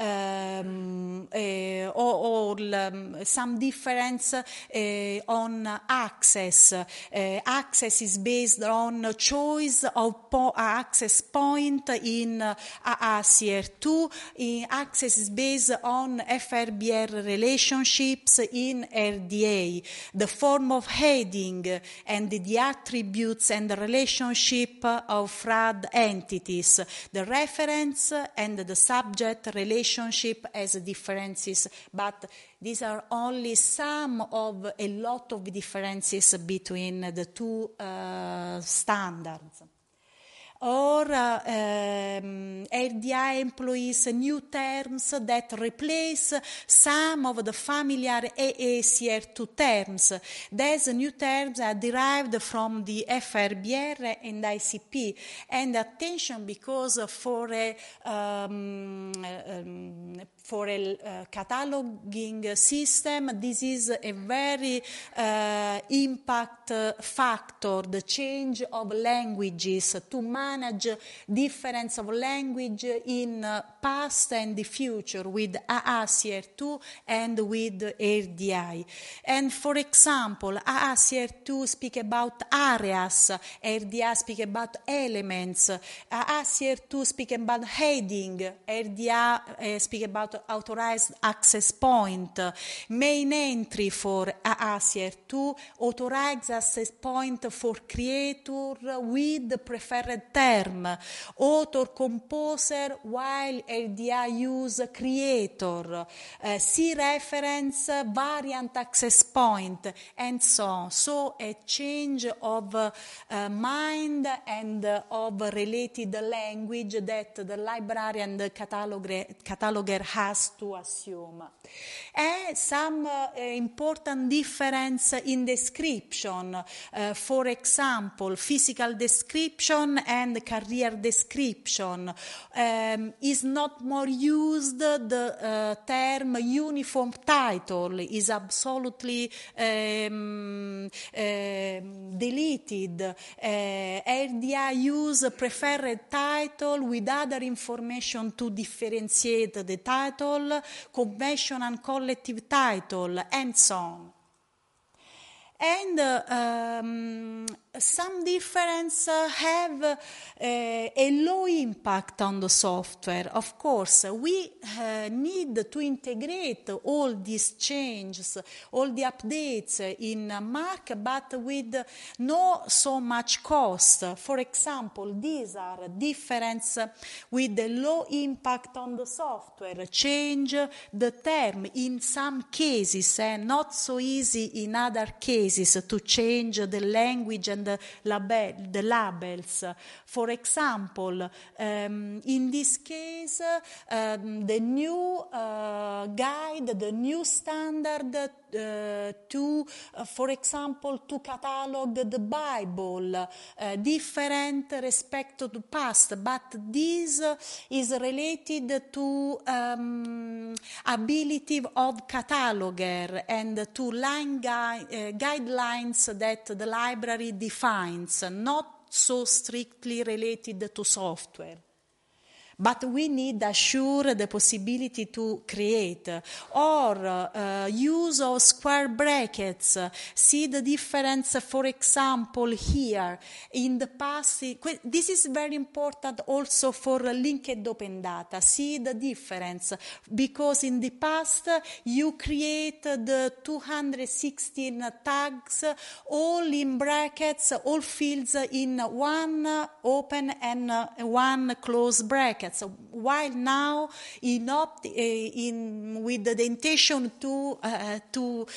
um, uh, or, or um, some difference uh, on access. Uh, access is based on choice of po- access point in uh, A A C R two. In access is based on F R B R relationships in R D A. The form of heading and the attributes and the relationship of F R A D entities the reference and the subject relationship as differences, but these are only some of a lot of differences between the two uh, standards. Or uh, um, R D I employs new terms that replace some of the familiar A A C R two terms. These new terms are derived from the F R B R and I C P. And attention, because for a um, um, for a uh, cataloging system, this is a very uh, impact factor, the change of languages, to manage difference of language in uh, past and the future with A A C R two and with R D I. And for example, A A C R two speak about areas, R D I speak about elements, A A C R two speak about heading, R D I uh, speak about authorized access point. Main entry for A A C R two, authorized access point for creator with the preferred term, author, composer, while R D I use creator, uh, C reference, variant access point, and so on. So a change of uh, uh, mind and uh, of related language that the librarian and the cataloger, cataloger has to assume. And some uh, important difference in description, uh, for example, physical description and career description. Um, is not more used the uh, term uniform title, is absolutely um, uh, deleted. Uh, R D I use preferred title with other information to differentiate the title, conventional collective title, and so on. And uh, um, some difference uh, have uh, a low impact on the software. Of course, we uh, need to integrate all these changes, all the updates in uh, Mark, but with no so much cost. For example, these are difference with a low impact on the software. Change the term in some cases, and eh, not so easy in other cases to change the language and the, label, the labels. For example, um, in this case, um, the new uh, guide, the new standard uh, to, uh, for example, to catalog the Bible, uh, different respect to the past, but this uh, is related to um, ability of cataloger and to line gui- uh, guidelines that the library defines, not so strictly related to software. But we need to assure the possibility to create or uh, use of square brackets. See the difference, for example, here. In the past, this is very important also for linked open data. See the difference, because in the past you create the two hundred sixteen tags, all in brackets, all fields in one open and one close bracket. So while now, in, opt, uh, in with the intention to uh, to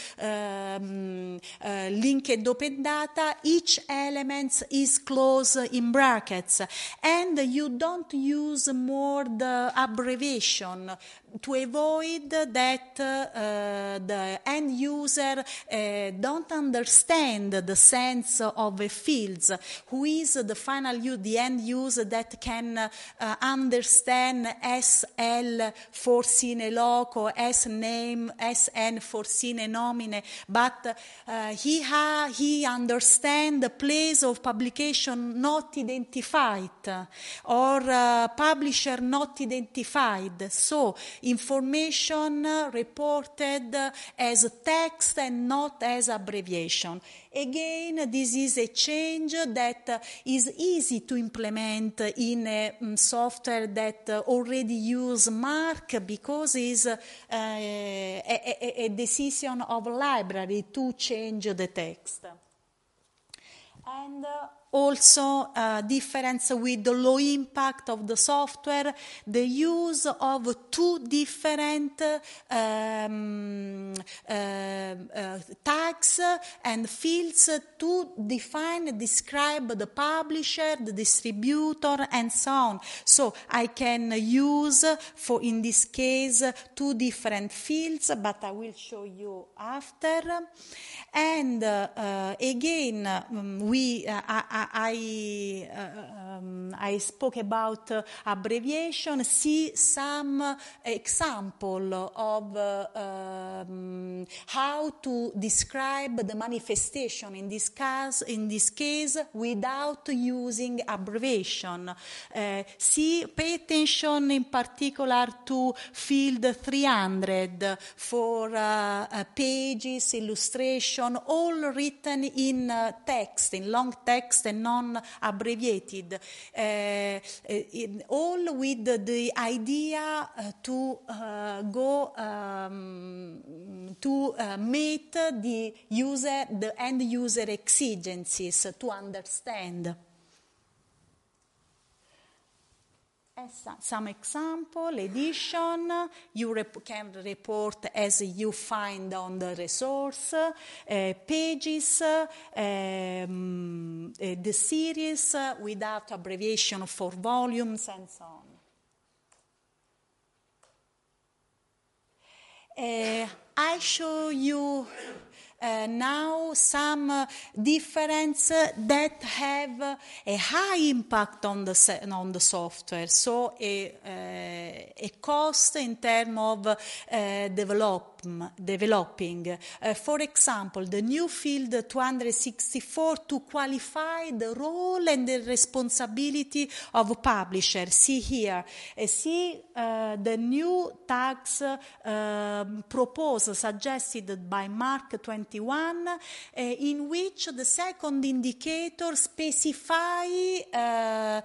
um, uh, linked open data, each element is closed in brackets, and you don't use more the abbreviation to avoid that uh, the end user uh, don't understand the sense of a fields. Who is the final you, the end user that can uh, understand S L for sine loco, S name, S N for sine nomine, but uh, he ha, he understand the place of publication not identified or uh, publisher not identified. So information reported as text and not as abbreviation. Again, this is a change that is easy to implement in a um, software that already use Mark, because it's uh, a, a, a decision of library to change the text. and uh, also uh, difference with the low impact of the software, the use of two different uh, um, uh, uh, tags and fields to define, describe the publisher, the distributor, and so on. So I can use, for in this case, two different fields, but I will show you after. And uh, uh, again, um, we uh, I I, uh, um, I spoke about uh, abbreviation. See some uh, example of uh, um, how to describe the manifestation in this case. In this case, without using abbreviation. Uh, see, pay attention in particular to field three hundred for uh, uh, pages, illustration. All written in uh, text, in long text and non-abbreviated, uh, in, all with the, the idea uh, to uh, go um, to uh, meet the user, the end user exigencies, to understand. Some example, edition, you rep- can report as you find on the resource, uh, pages, um, uh, the series uh, without abbreviation for volumes and so on. Uh, I show you Uh, now some uh, difference uh, that have uh, a high impact on the se- on the software, so a, uh, a cost in terms of uh, develop, developing. Uh, for example, the new field two hundred sixty-four to qualify the role and the responsibility of publisher. See here, uh, see uh, the new tags uh, proposed, suggested by Mark twenty-one, uh, in which the second indicator specify uh,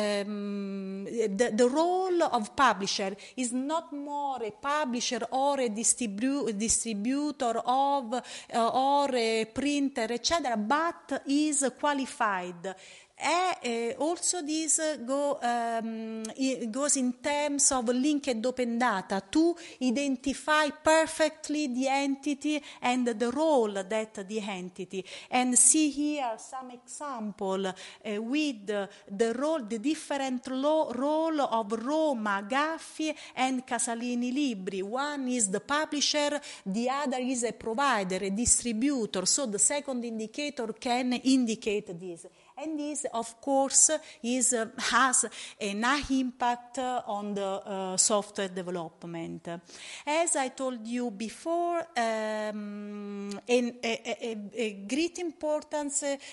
um, the, the role of publisher is not more a publisher or a distribu- distributor of uh, or a printer, et cetera, but is qualified. And uh, also this uh, go, um, it goes in terms of linked open data to identify perfectly the entity and the role that the entity. And see here some example uh, with uh, the role, the different lo- role of Roma, Gaffi, and Casalini Libri. One is the publisher, the other is a provider, a distributor. So the second indicator can indicate this. And this, of course, is, uh, has a high impact uh, on the uh, software development. As I told you before, um, in, a, a, a great importance uh,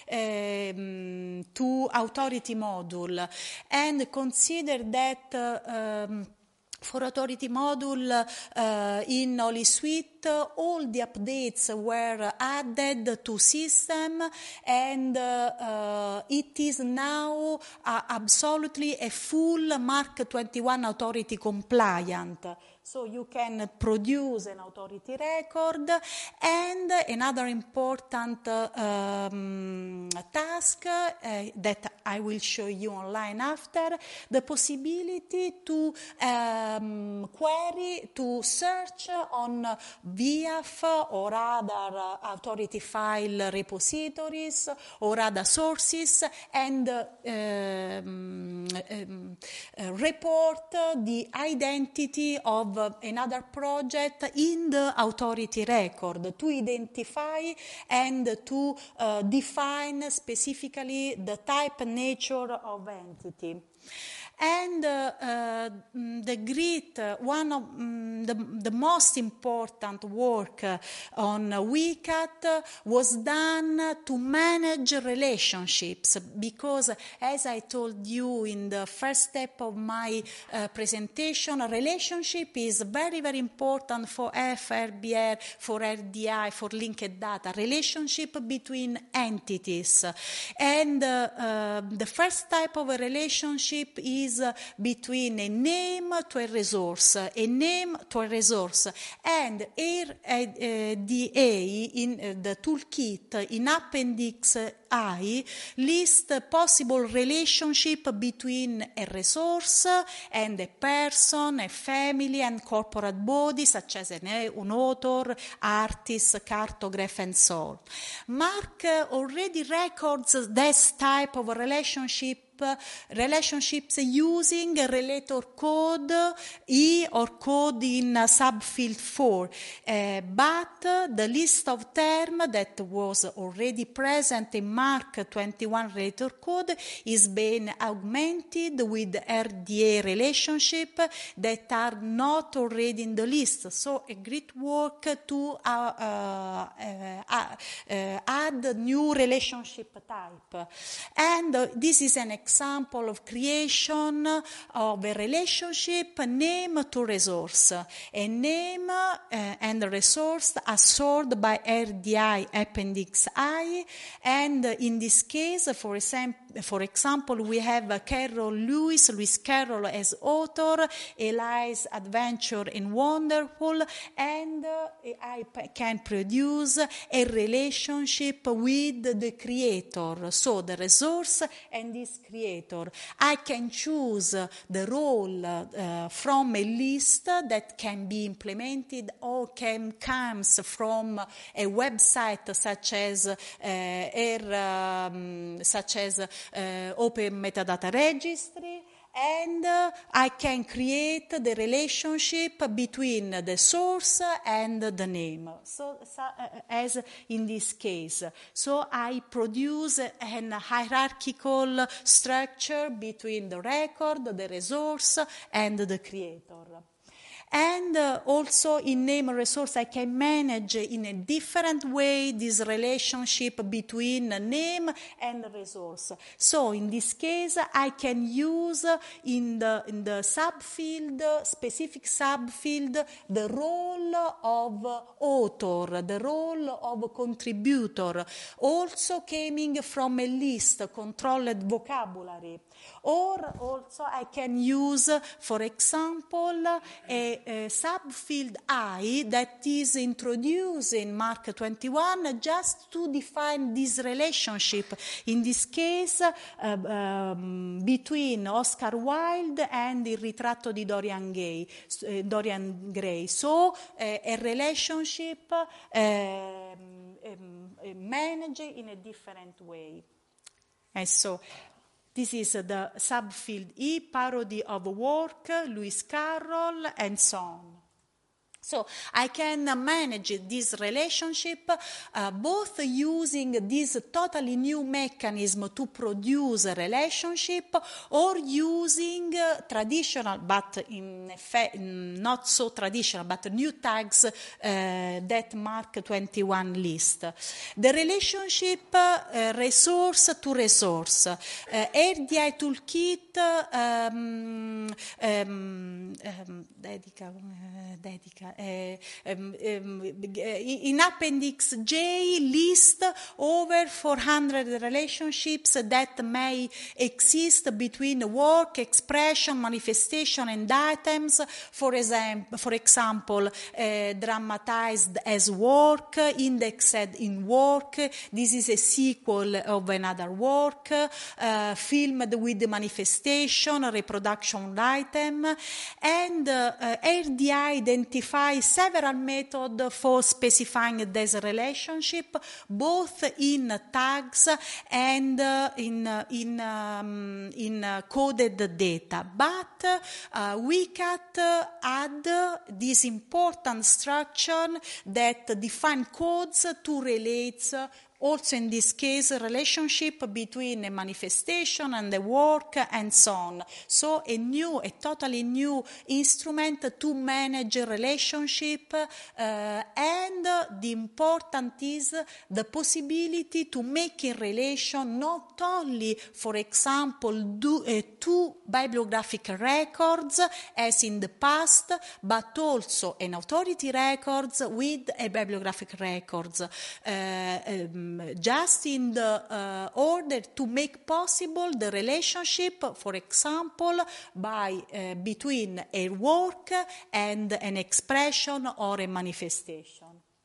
um, to authority module, and consider that uh, um, for authority module uh, in HolySuite, uh, all the updates were added to system, and uh, uh, it is now uh, absolutely a full Mark twenty-one authority compliant. So you can produce an authority record, and another important uh, um, task uh, that I will show you online after, the possibility to um, query, to search on V I A F or other authority file repositories or other sources, and uh, um, um, uh, report the identity of another project in the authority record to identify and to uh, define specifically the type and nature of entity. And uh, uh, the great, uh, one of um, the, the most important work uh, on WCAT uh, was done to manage relationships, because, as I told you in the first step of my uh, presentation, a relationship is very, very important for F R B R, for R D I, for linked data, relationship between entities. And uh, uh, the first type of a relationship is Uh, between a name to a resource, a name to a resource, and R D A in uh, the toolkit in Appendix I lists possible relationship between a resource and a person, a family, and corporate body, such as an, an author, artist, cartograph, and so on. Mark already records this type of relationship relationships using a relator code E or code in uh, subfield four, uh, but uh, the list of terms that was already present in Mark twenty-one relator code is being augmented with R D A relationship that are not already in the list. So a great work to uh, uh, uh, uh, add new relationship type. And uh, this is an example example of creation of a relationship name to resource. A name uh, and a resource are stored by R D I appendix I, and in this case, for example, for example, we have Carol Lewis, Lewis Carroll as author, Eli's Adventure in Wonderful, and uh, I p- can produce a relationship with the creator, so the resource and this creator. I can choose the role uh, from a list that can be implemented or can comes from a website such as uh, Air, um, such as uh, Open Metadata Registry. And uh, I can create the relationship between the source and the name, so, so uh, as in this case. So I produce an hierarchical structure between the record, the resource, and the creator. And uh, also in name resource, I can manage in a different way this relationship between name and resource. So in this case, I can use in the, in the subfield, specific subfield, the role of author, the role of contributor, also coming from a list, controlled vocabulary. Or also I can use, for example, a, a subfield I that is introduced in Mark twenty-one just to define this relationship, in this case uh, um, between Oscar Wilde and Il ritratto di Dorian Gray. Uh, Dorian Gray. So uh, a relationship uh, um, um, managed in a different way. And so this is the subfield E, parody of work, Lewis Carroll, and so on. So I can manage this relationship uh, both using this totally new mechanism to produce a relationship, or using uh, traditional, but in effect not so traditional, but new tags uh, that Mark twenty-one list. The relationship uh, resource to resource. Uh, R D I Toolkit um, um, um, dedica, uh, dedica Uh, um, um, in Appendix J list over four hundred relationships that may exist between work, expression, manifestation, and items. For example, for example, uh, dramatized as work, indexed in work. This is a sequel of another work. Uh, filmed with the manifestation, reproduction item, and uh, uh, R D I identifies several methods for specifying this relationship, both in tags and uh, in uh, in um, in uh, coded data. But uh, we can uh, add this important structure that define codes to relate. Also, in this case, a relationship between a manifestation and the work, and so on. So, a new, a totally new instrument to manage a relationship, uh, and the important is the possibility to make a relation not only, for example, do, uh, two bibliographic records, as in the past, but also an authority records with a bibliographic records. Uh, um, just in the uh, order to make possible the relationship, for example, by uh, between a work and an expression or a manifestation.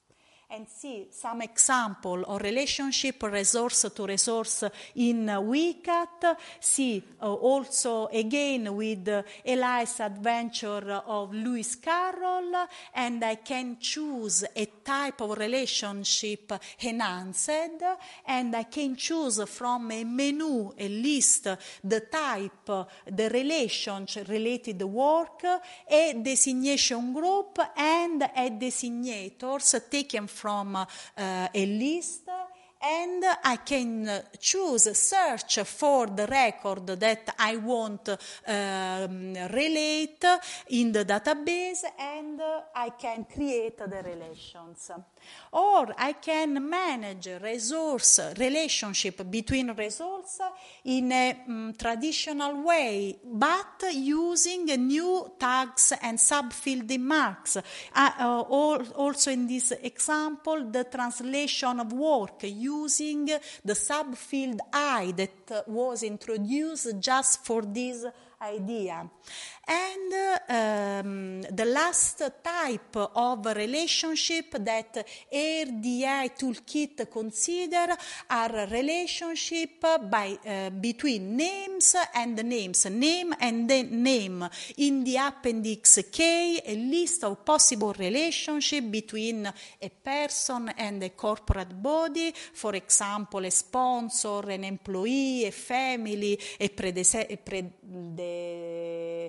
and see some example of relationship resource to resource in uh, WCAT. See uh, also again with uh, Eli's adventure of Lewis Carroll, and I can choose a type of relationship enhanced, and I can choose from a menu, a list, the type, the relationship related work, a designation group, and a designators taken from uh, a list, and I can choose, search for the record that I want um, relate in the database, and I can create the relations. Or I can manage resource relationship between resources in a um, traditional way, but using new tags and subfield marks. Uh, uh, also in this example, the translation of work using the subfield I that was introduced just for this idea. And uh, um, the last type of relationship that A R D I Toolkit consider are relationship by uh, between names and names, name and then name. In the appendix K, a list of possible relationship between a person and a corporate body, for example, a sponsor, an employee, a family, a predecessor, a prede-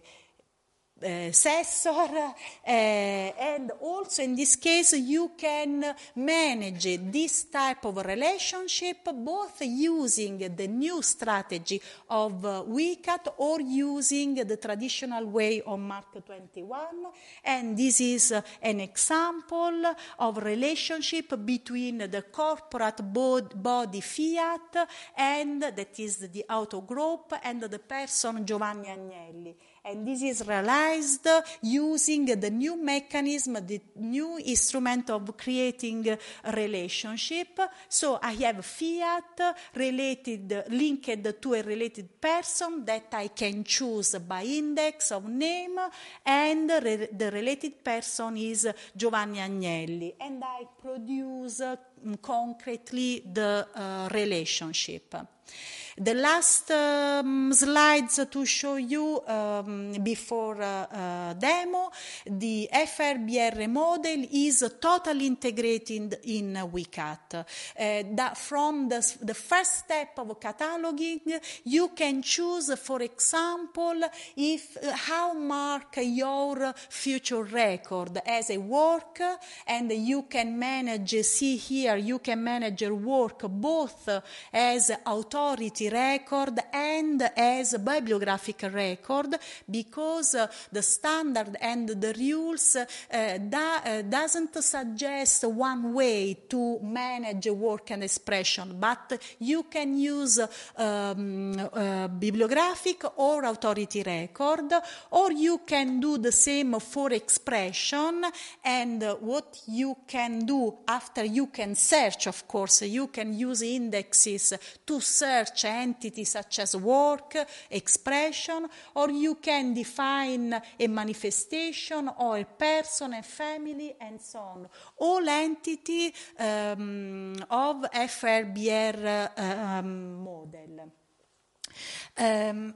Uh, Sessor, uh, and also in this case you can manage this type of relationship both using the new strategy of uh, WCAT or using the traditional way of Mark twenty-one, and this is uh, an example of relationship between the corporate bod- body Fiat, and that is the auto group, and the person Giovanni Agnelli. And this is realized using the new mechanism, the new instrument of creating a relationship. So I have Fiat related, linked to a related person that I can choose by index of name, and re- the related person is Giovanni Agnelli. And I produce uh, concretely the uh, relationship. The last um, slides to show you um, before uh, uh, demo, the F R B R model is totally integrated in WCAT. Uh, that from the, the first step of cataloging, you can choose, for example, if uh, how mark your future record as a work, and you can manage, see here, you can manage your work both as authority record and as a bibliographic record, because uh, the standard and the rules uh, da, uh, doesn't suggest one way to manage work and expression, but you can use um, uh, bibliographic or authority record, or you can do the same for expression. And uh, what you can do after, you can search, of course, you can use indexes to search entities such as work, expression, or you can define a manifestation or a person, a family, and so on. All entity um, of F R B R uh, um, model. Um,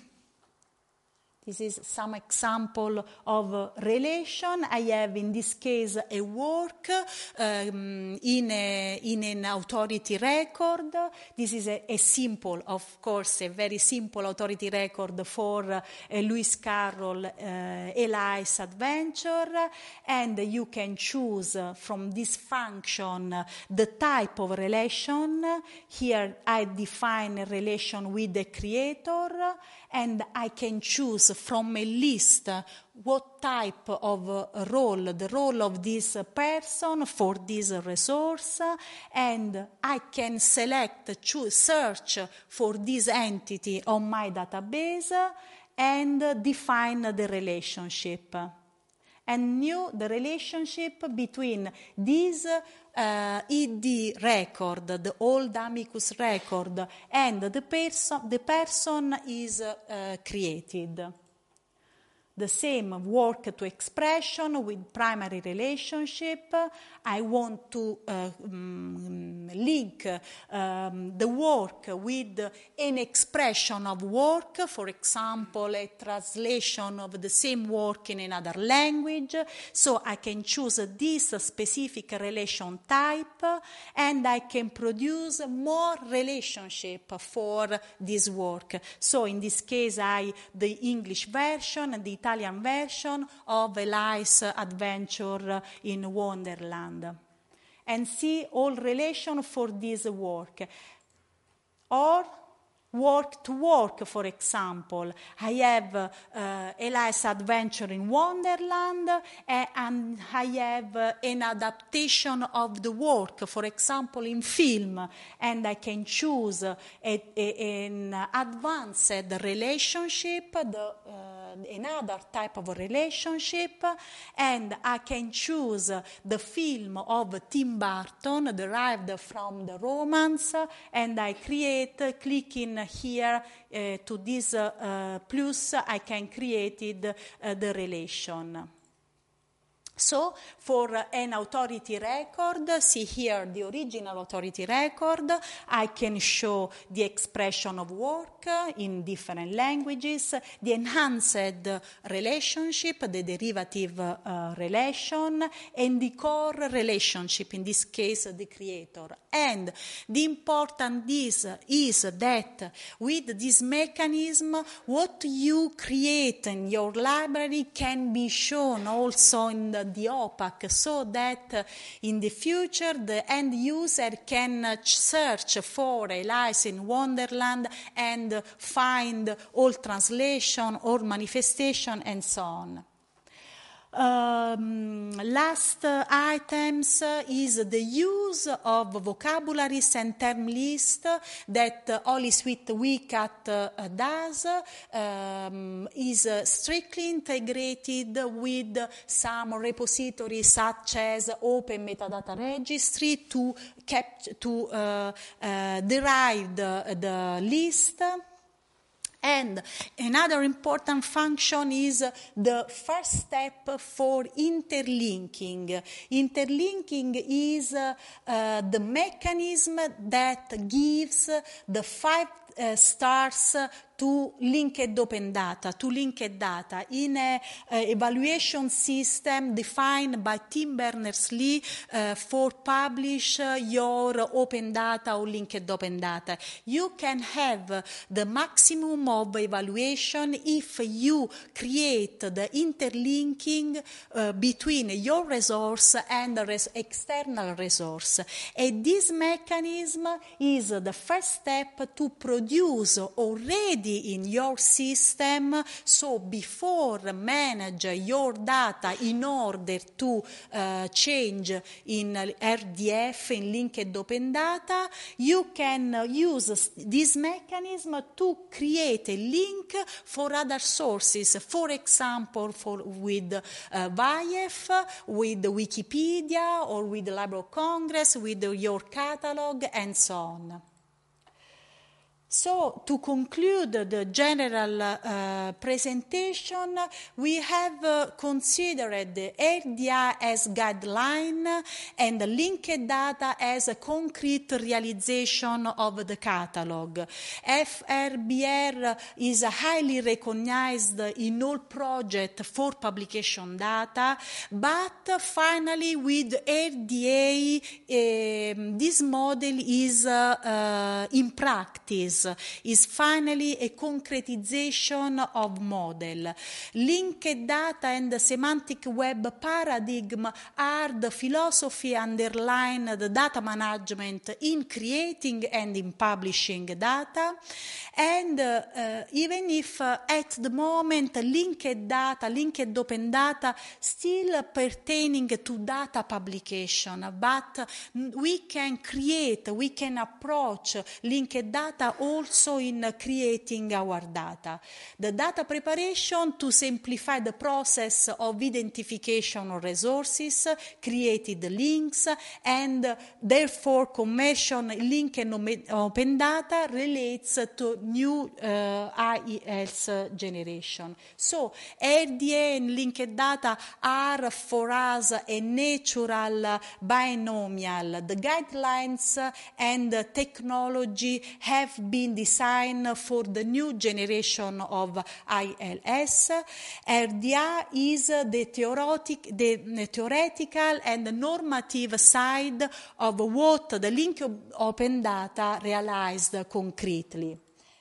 This is some example of relation. I have in this case a work um, in, a, in an authority record. This is a, a simple, of course, a very simple authority record for uh, Lewis Carroll, uh, Eli's adventure, and you can choose uh, from this function uh, the type of relation. Here I define a relation with the creator, and I can choose from a list what type of role, the role of this person for this resource, and I can select, choose, search for this entity on my database, and define the relationship. And knew the relationship between this uh, E D record, the old amicus record, and the person, the person is uh, created. the same work to expression with primary relationship. I want to uh, um, link um, the work with an expression of work, for example, a translation of the same work in another language. So I can choose this specific relation type, and I can produce more relationship for this work. So in this case, I the English version and the Italian version of Eli's adventure in Wonderland, and see all relation for this work. Or work to work, for example. I have uh, Eli's adventure in Wonderland, uh, and I have uh, an adaptation of the work, for example, in film, and I can choose a, a, an advanced relationship, the, uh, another type of relationship, and I can choose the film of Tim Burton, derived from the romance, and I create, clicking here uh, to this uh, uh, plus, I can create uh, the relation. So for an authority record, see here the original authority record, I can show the expression of work in different languages, the enhanced relationship, the derivative uh, relation, and the core relationship, in this case the creator. And the important is, is that with this mechanism, what you create in your library can be shown also in the the opaque, so that uh, in the future the end user can uh, search for Alice in Wonderland and uh, find all translation or manifestation and so on. Um, last uh, items uh, is the use of vocabularies and term list that uh, HolySuite WCAT uh, does, um, is uh, strictly integrated with some repositories such as Open Metadata Registry to, cap- to uh, uh, derive the, the list. And another important function is the first step for interlinking. Interlinking is uh, uh, the mechanism that gives the five uh, stars to linked open data, to linked data in an evaluation system defined by Tim Berners-Lee uh, for publish uh, your open data or linked open data. You can have the maximum of evaluation if you create the interlinking uh, between your resource and the res- external resource. And this mechanism is the first step to produce already in your system, so before manage your data in order to uh, change in R D F, in linked open data, you can use this mechanism to create a link for other sources, for example, for with uh, V I E F, with Wikipedia, or with the Library of Congress, with your catalog, and so on. So, to conclude the general uh, presentation, we have uh, considered the R D I as guideline and the linked data as a concrete realization of the catalog. F R B R is highly recognized in all projects for publication data, but finally with R D A, um, this model is uh, uh, in practice. Is finally a concretization of model. Linked data and the semantic web paradigm are the philosophy underlying the data management in creating and in publishing data. And uh, uh, even if uh, at the moment linked data, linked open data still pertaining to data publication, but we can create, we can approach linked data also in uh, creating our data. The data preparation to simplify the process of identification of resources, created links, and uh, therefore conversion link and open data relates to new uh, I E L generation. So R D A and linked data are for us a natural binomial. The guidelines and the technology have been designed for the new generation of I L S. R D A is the, theoretic, the theoretical and normative side of what the linked open data realized concretely.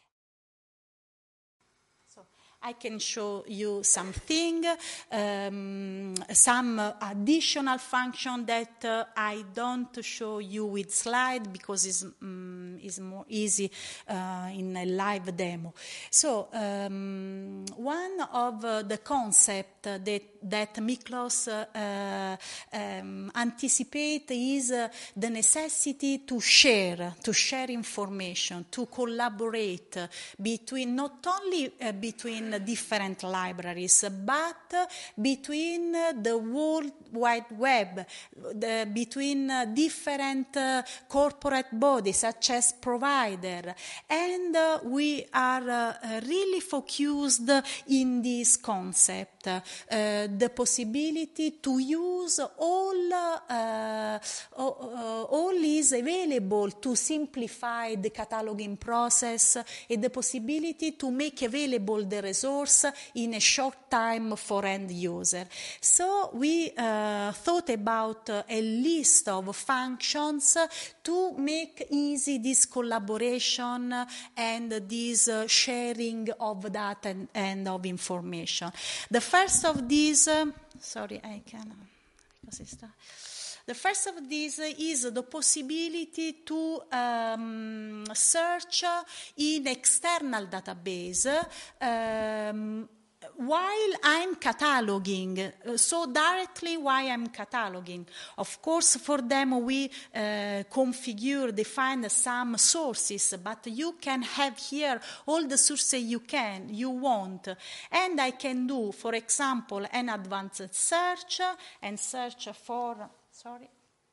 I can show you something, um, some additional function that uh, I don't show you with slide because it's, um, it's more easy uh, in a live demo. So um, one of uh, the concepts that, that Miklos uh, um, anticipate is uh, the necessity to share, to share information, to collaborate between, not only uh, between different libraries, but between the World Wide Web, the, between uh, different uh, corporate bodies such as provider. And uh, we are uh, really focused in this concept, uh, the possibility to use all, uh, all is available to simplify the cataloging process and the possibility to make available the resource in a short time for end user. So we uh, thought about uh, a list of functions to make easy this collaboration and this uh, sharing of data and, and of information. The first of these, uh, sorry, I can, because it's the, The first of these is the possibility to um, search in external database um, while I'm cataloging, so directly while I'm cataloging. Of course, for them we uh, configure, define some sources, but you can have here all the sources you can, you want. And I can do, for example, an advanced search and search for, sorry,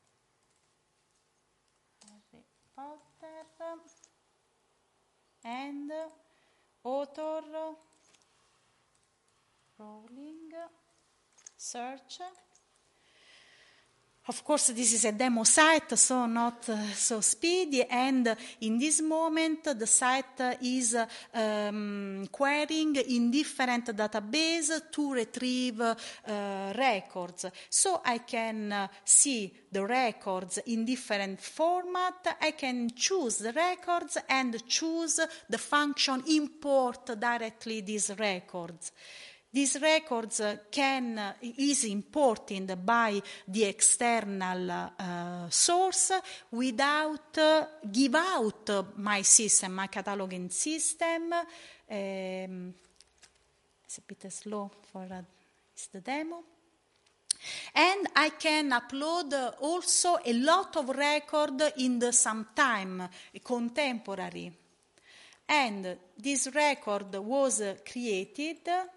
Harry Potter and author Rowling, search. Of course, this is a demo site, so not uh, so speedy, and in this moment the site is um, querying in different databases to retrieve uh, records. So I can uh, see the records in different format. I can choose the records and choose the function import directly these records. These records uh, can uh, is imported by the external uh, source without uh, give out uh, my system, my cataloging system. Um, it's a bit slow for uh, it's the demo. And I can upload uh, also a lot of record in the some time, contemporary. And this record was uh, created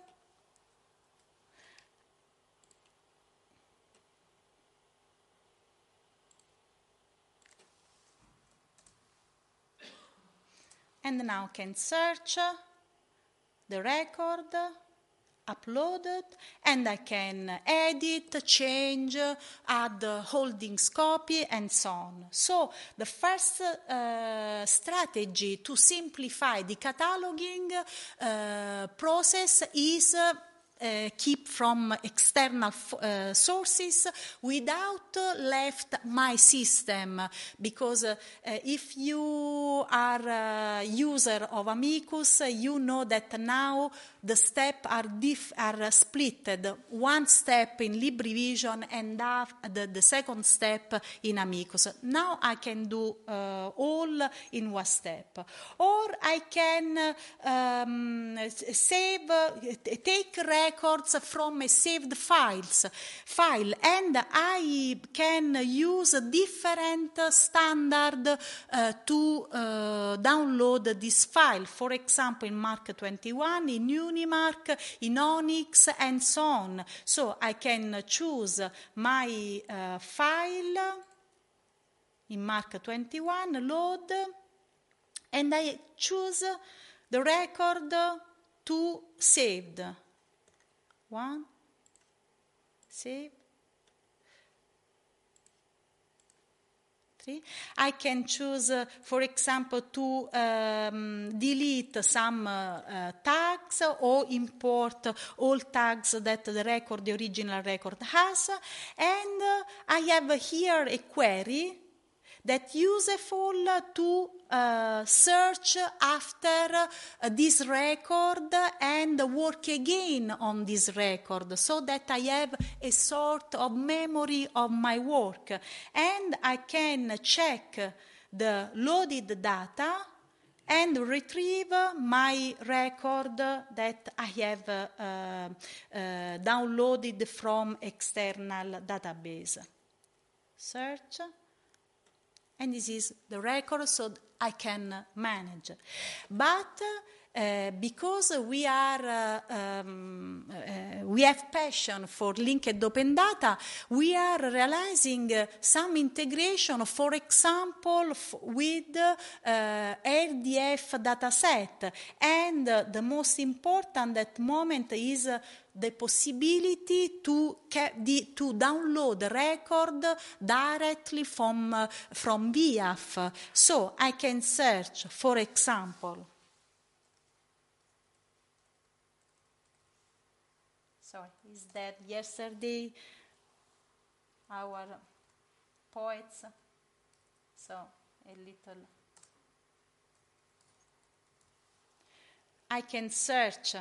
and now can search the record, upload it, and I can edit, change, add holdings copy, and so on. So the first uh, strategy to simplify the cataloging uh, process is uh, Uh, keep from external uh, sources without uh, left my system, because uh, uh, if you are a user of Amicus, uh, you know that now the steps are, dif- are splitted. One step in LibriVision and half the, the second step in Amicus. Now I can do uh, all in one step. Or I can uh, um, save, uh, take records from a saved files file, and I can use different standard uh, to uh, uh, download this file, for example, in Mark twenty-one, in Unimark, in Onyx, and so on. So I can choose my uh, file in Mark twenty-one, load, and I choose the record to saved. One, save. I can choose, uh, for example, to um, delete some uh, uh, tags or import all tags that the record, the original record has. And uh, I have here a query that's useful to uh, search after uh, this record and work again on this record so that I have a sort of memory of my work. And I can check the loaded data and retrieve my record that I have uh, uh, downloaded from external database. Search. And this is the record, so I can manage. But uh, because we are uh, um, uh, we have passion for linked open data, we are realizing uh, some integration, for example, f- with uh, R D F dataset. And uh, the most important at the moment is uh, the possibility to to download the record directly from uh, from V I A F. So I can search, for example. Sorry, is that yesterday our poets? So a little. I can search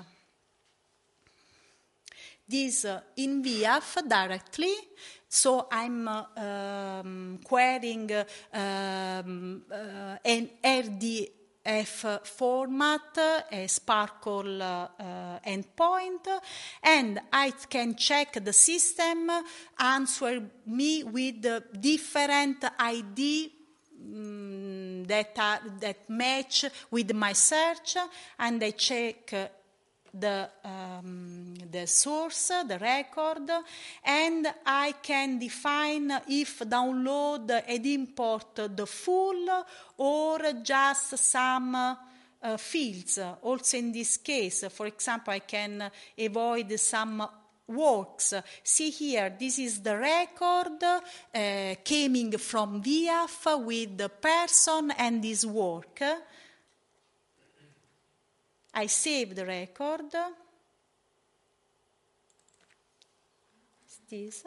this uh, in V I A F directly, so I'm uh, um, querying uh, um, uh, an R D F format, a Sparkle uh, uh, endpoint, and I can check the system, answer me with the different I D um, that, are, that match with my search, and I check uh, The, um, the source, the record, and I can define if download and import the full or just some uh, fields. Also in this case, for example, I can avoid some works. See here, this is the record uh, coming from V I A F with the person and this work. I save the record. This.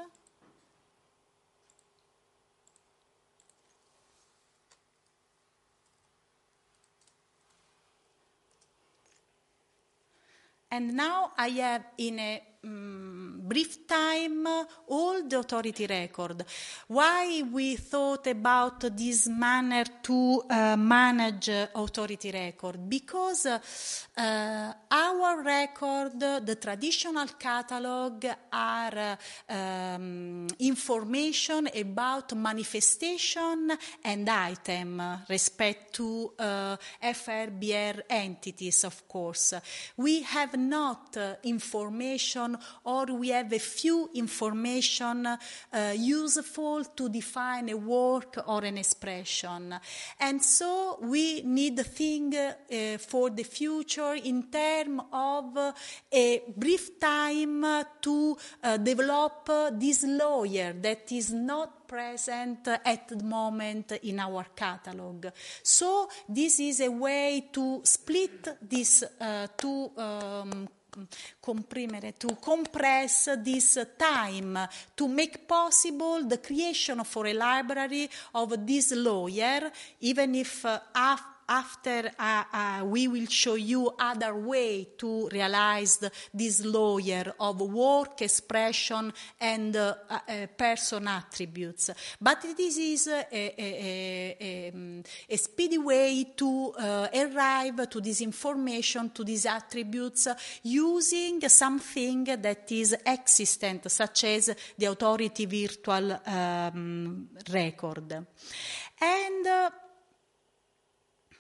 And now I have in a um, brief time all the authority record. Why we thought about this manner to uh, manage uh, authority record? Because uh, our record, the traditional catalog, are uh, um, information about manifestation and item respect to uh, F R B R entities, of course. We have not uh, information, or we have a few information uh, useful to define a work or an expression. And so we need to think uh, for the future in terms of uh, a brief time to uh, develop uh, this layer that is not present at the moment in our catalog. So this is a way to split this, uh, to um, comprimere, to compress this time, to make possible the creation for a library of this layer, even if uh, af- after uh, uh, we will show you other way to realize the, this layer of work, expression, and uh, uh, person attributes. But this is a, a, a, a, a speedy way to uh, arrive to this information, to these attributes, uh, using something that is existent, such as the authority virtual um, record. And uh,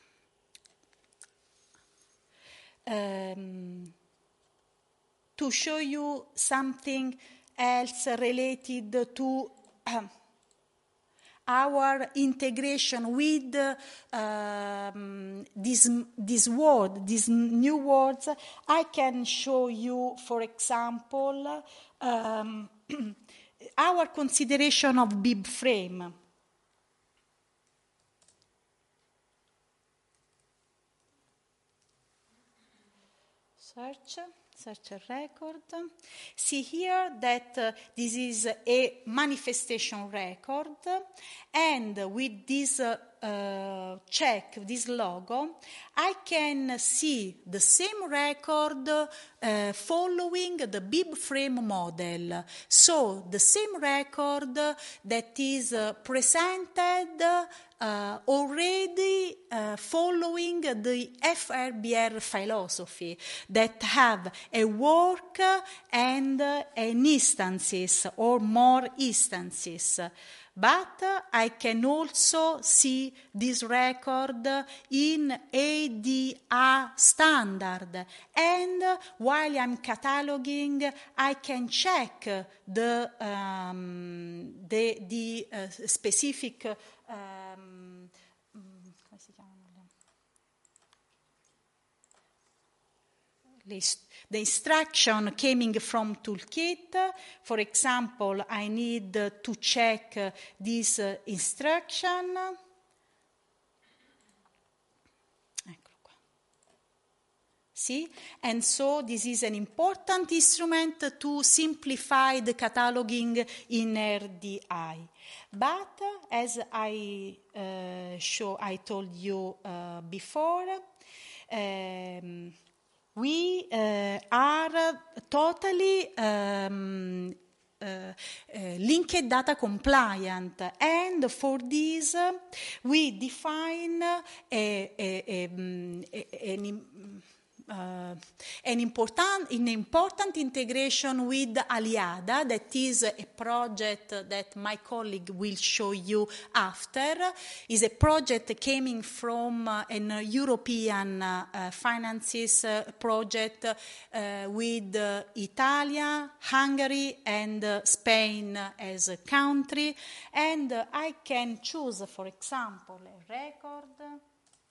um, to show you something else related to um, our integration with um, this, this word, these new words. I can show you, for example, um, our consideration of bib frame. Search. Search a record. See here that uh, this is a manifestation record, and with this uh, uh, check, this logo, I can see the same record uh, following the bib frame model. So the same record that is uh, presented Uh, already uh, following the F R B R philosophy that have a work and uh, an instances or more instances. But uh, I can also see this record in A D A standard. And uh, while I'm cataloging, I can check the, um, the, the uh, specific um, come si chiamano? The instruction coming from toolkit. For example, I need to check this instruction. Eccolo qua. See? And so this is an important instrument to simplify the cataloging in R D I. But as I uh, show, I told you uh, before, um, we uh, are totally um, uh, uh, linked data compliant, and for this uh, we define a, a, a, a, an Uh, an important, an important integration with Aliada, that is a project that my colleague will show you after, is a project coming from uh, an European uh, finances uh, project uh, with uh, Italy, Hungary, and uh, Spain as a country. And uh, I can choose, for example, a record.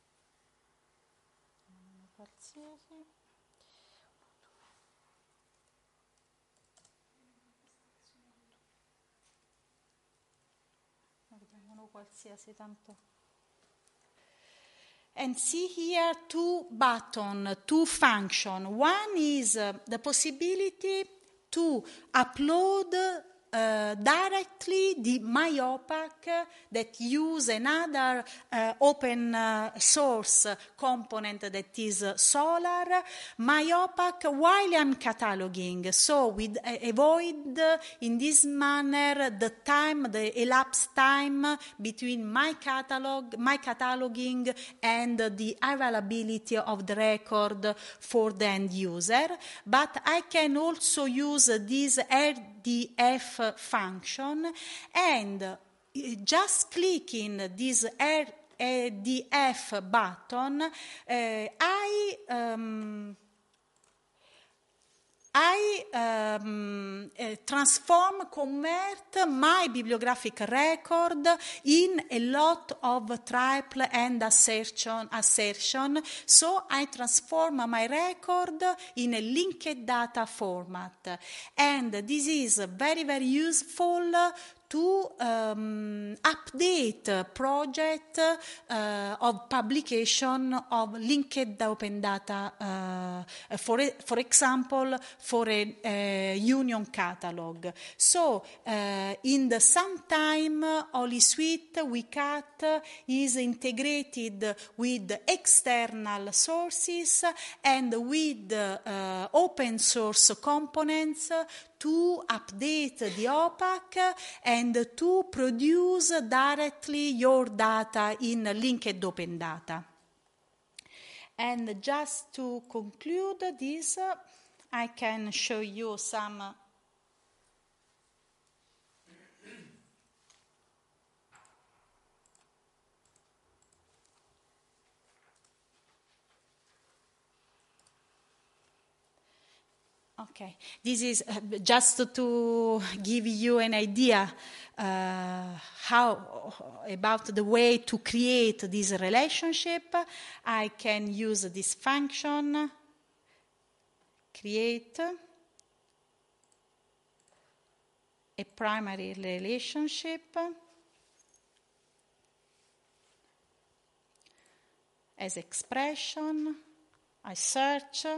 Qualsiasi, tanto. And see here two buttons, two functions. One is uh, the possibility to upload uh, directly the MyOpac that use another uh, open uh, source component that is uh, Solar. MyOpac while I'm cataloging, so we uh, avoid uh, in this manner the time, the elapsed time between my catalog, my cataloging and uh, the availability of the record for the end user. But I can also use this R D F function, and uh, just clicking this R D F button, uh, I um, I um, uh, transform, convert my bibliographic record in a lot of triple and assertion, assertion. So I transform my record in a linked data format. And this is very, very useful to um, update project uh, of publication of linked open data, uh, for, for example, for a, a union catalog. So uh, in the sometime, HolySuite WCAT is integrated with external sources and with uh, open source components to update the OPAC and to produce directly your data in linked open data. And just to conclude this, uh, I can show you some uh, Okay, this is uh, just to give you an idea uh, how about the way to create this relationship. I can use this function, create a primary relationship as expression. I search.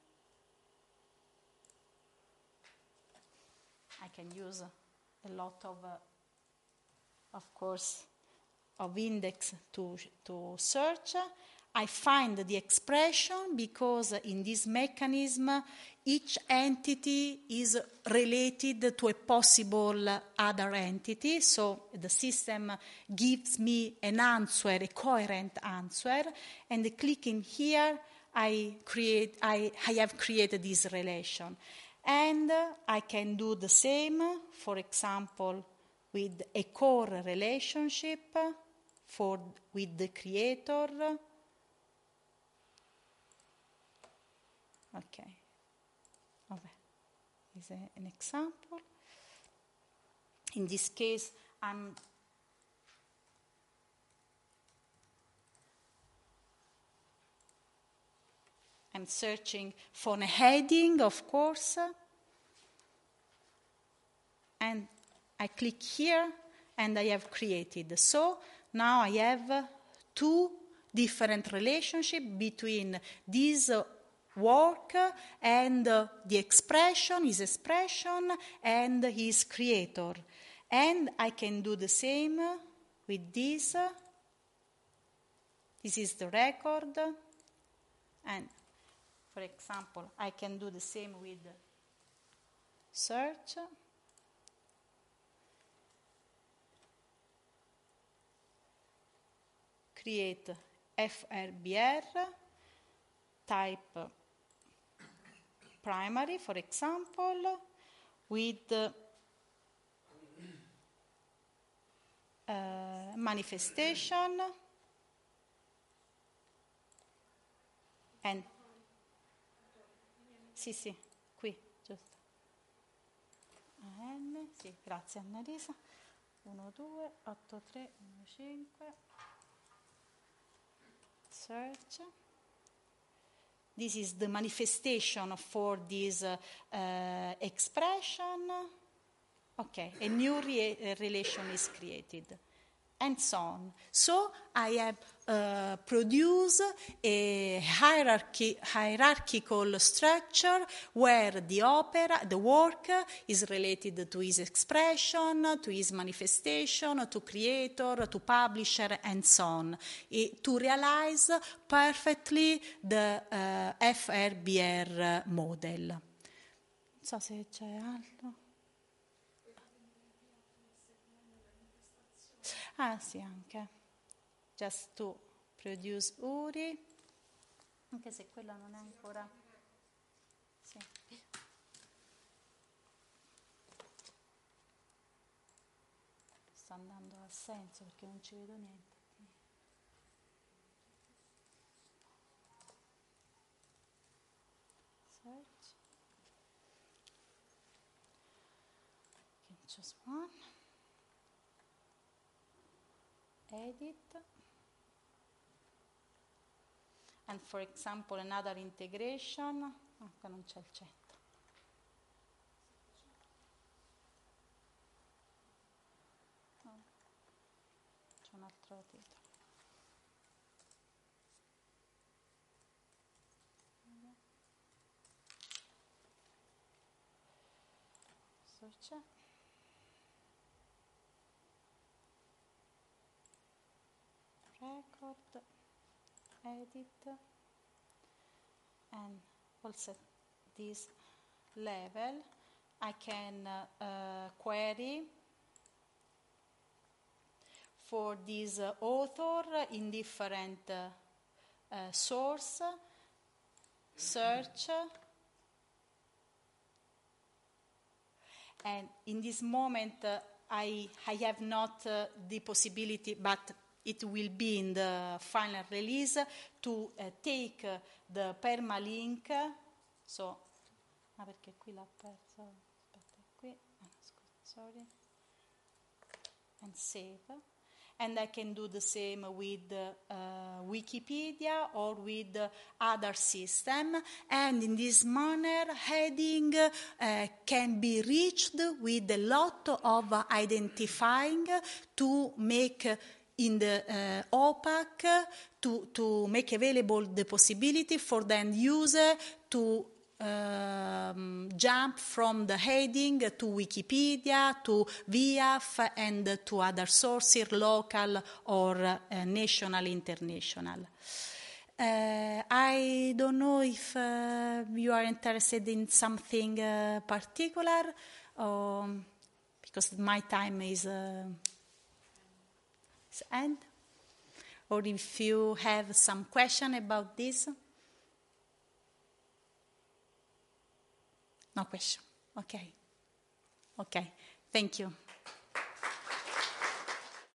I can use a lot of, uh, of course, of index to, to search. I find the expression because in this mechanism, each entity is related to a possible other entity. So the system gives me an answer, a coherent answer, and clicking here, I create. I, I have created this relation. And uh, I can do the same, for example, with a core relationship for, with the creator. Okay. Okay. This is a, an example. In this case, I'm I'm searching for a heading, of course, and I click here, and I have created. So now I have two different relationships between this work and the expression, his expression, and his creator. And I can do the same with this. This is the record, and for example, I can do the same with search. Create F R B R, type primary, for example, with uh, manifestation, and sì, sì, qui, giusto. N, sì, grazie Annalisa. uno, due, otto, tre, uno, cinque. Search. This is the manifestation for this uh, uh, expression. Okay, a new re- relation is created, and so on. So I have uh, produced a hierarchy, hierarchical structure where the opera, the work, is related to his expression, to his manifestation, to creator, to publisher, and so on, it, to realize perfectly the uh, F R B R model. Non so se c'è altro. Ah sì, anche. Just to produce U R I, anche se quella non è ancora. Sì. Sto andando a senso perché non ci vedo niente. Search. Okay, just one. Edit, and for example another integration, oh, qua non c'è il centro. Oh, c'è un altro titolo. So c'è. Record, edit, and also this level I can uh, uh, query for this uh, author in different uh, uh, source, search, and in this moment uh, I, I have not uh, the possibility, but it will be in the final release, to uh, take uh, the permalink, so Ah, perché qui l'ha perso. Aspetta, qui. Ah, no, scusa, sorry. And save. And I can do the same with uh, Wikipedia or with uh, other system. And in this manner, heading uh, can be reached with a lot of identifying to make in the uh, OPAC to, to make available the possibility for the end user to Um, jump from the heading to Wikipedia, to V I A F, and to other sources, local or uh, national, international. Uh, I don't know if uh, you are interested in something uh, particular, um, because my time is, uh, is end. Or if you have some question about this. No question. Okay. Okay. Thank you.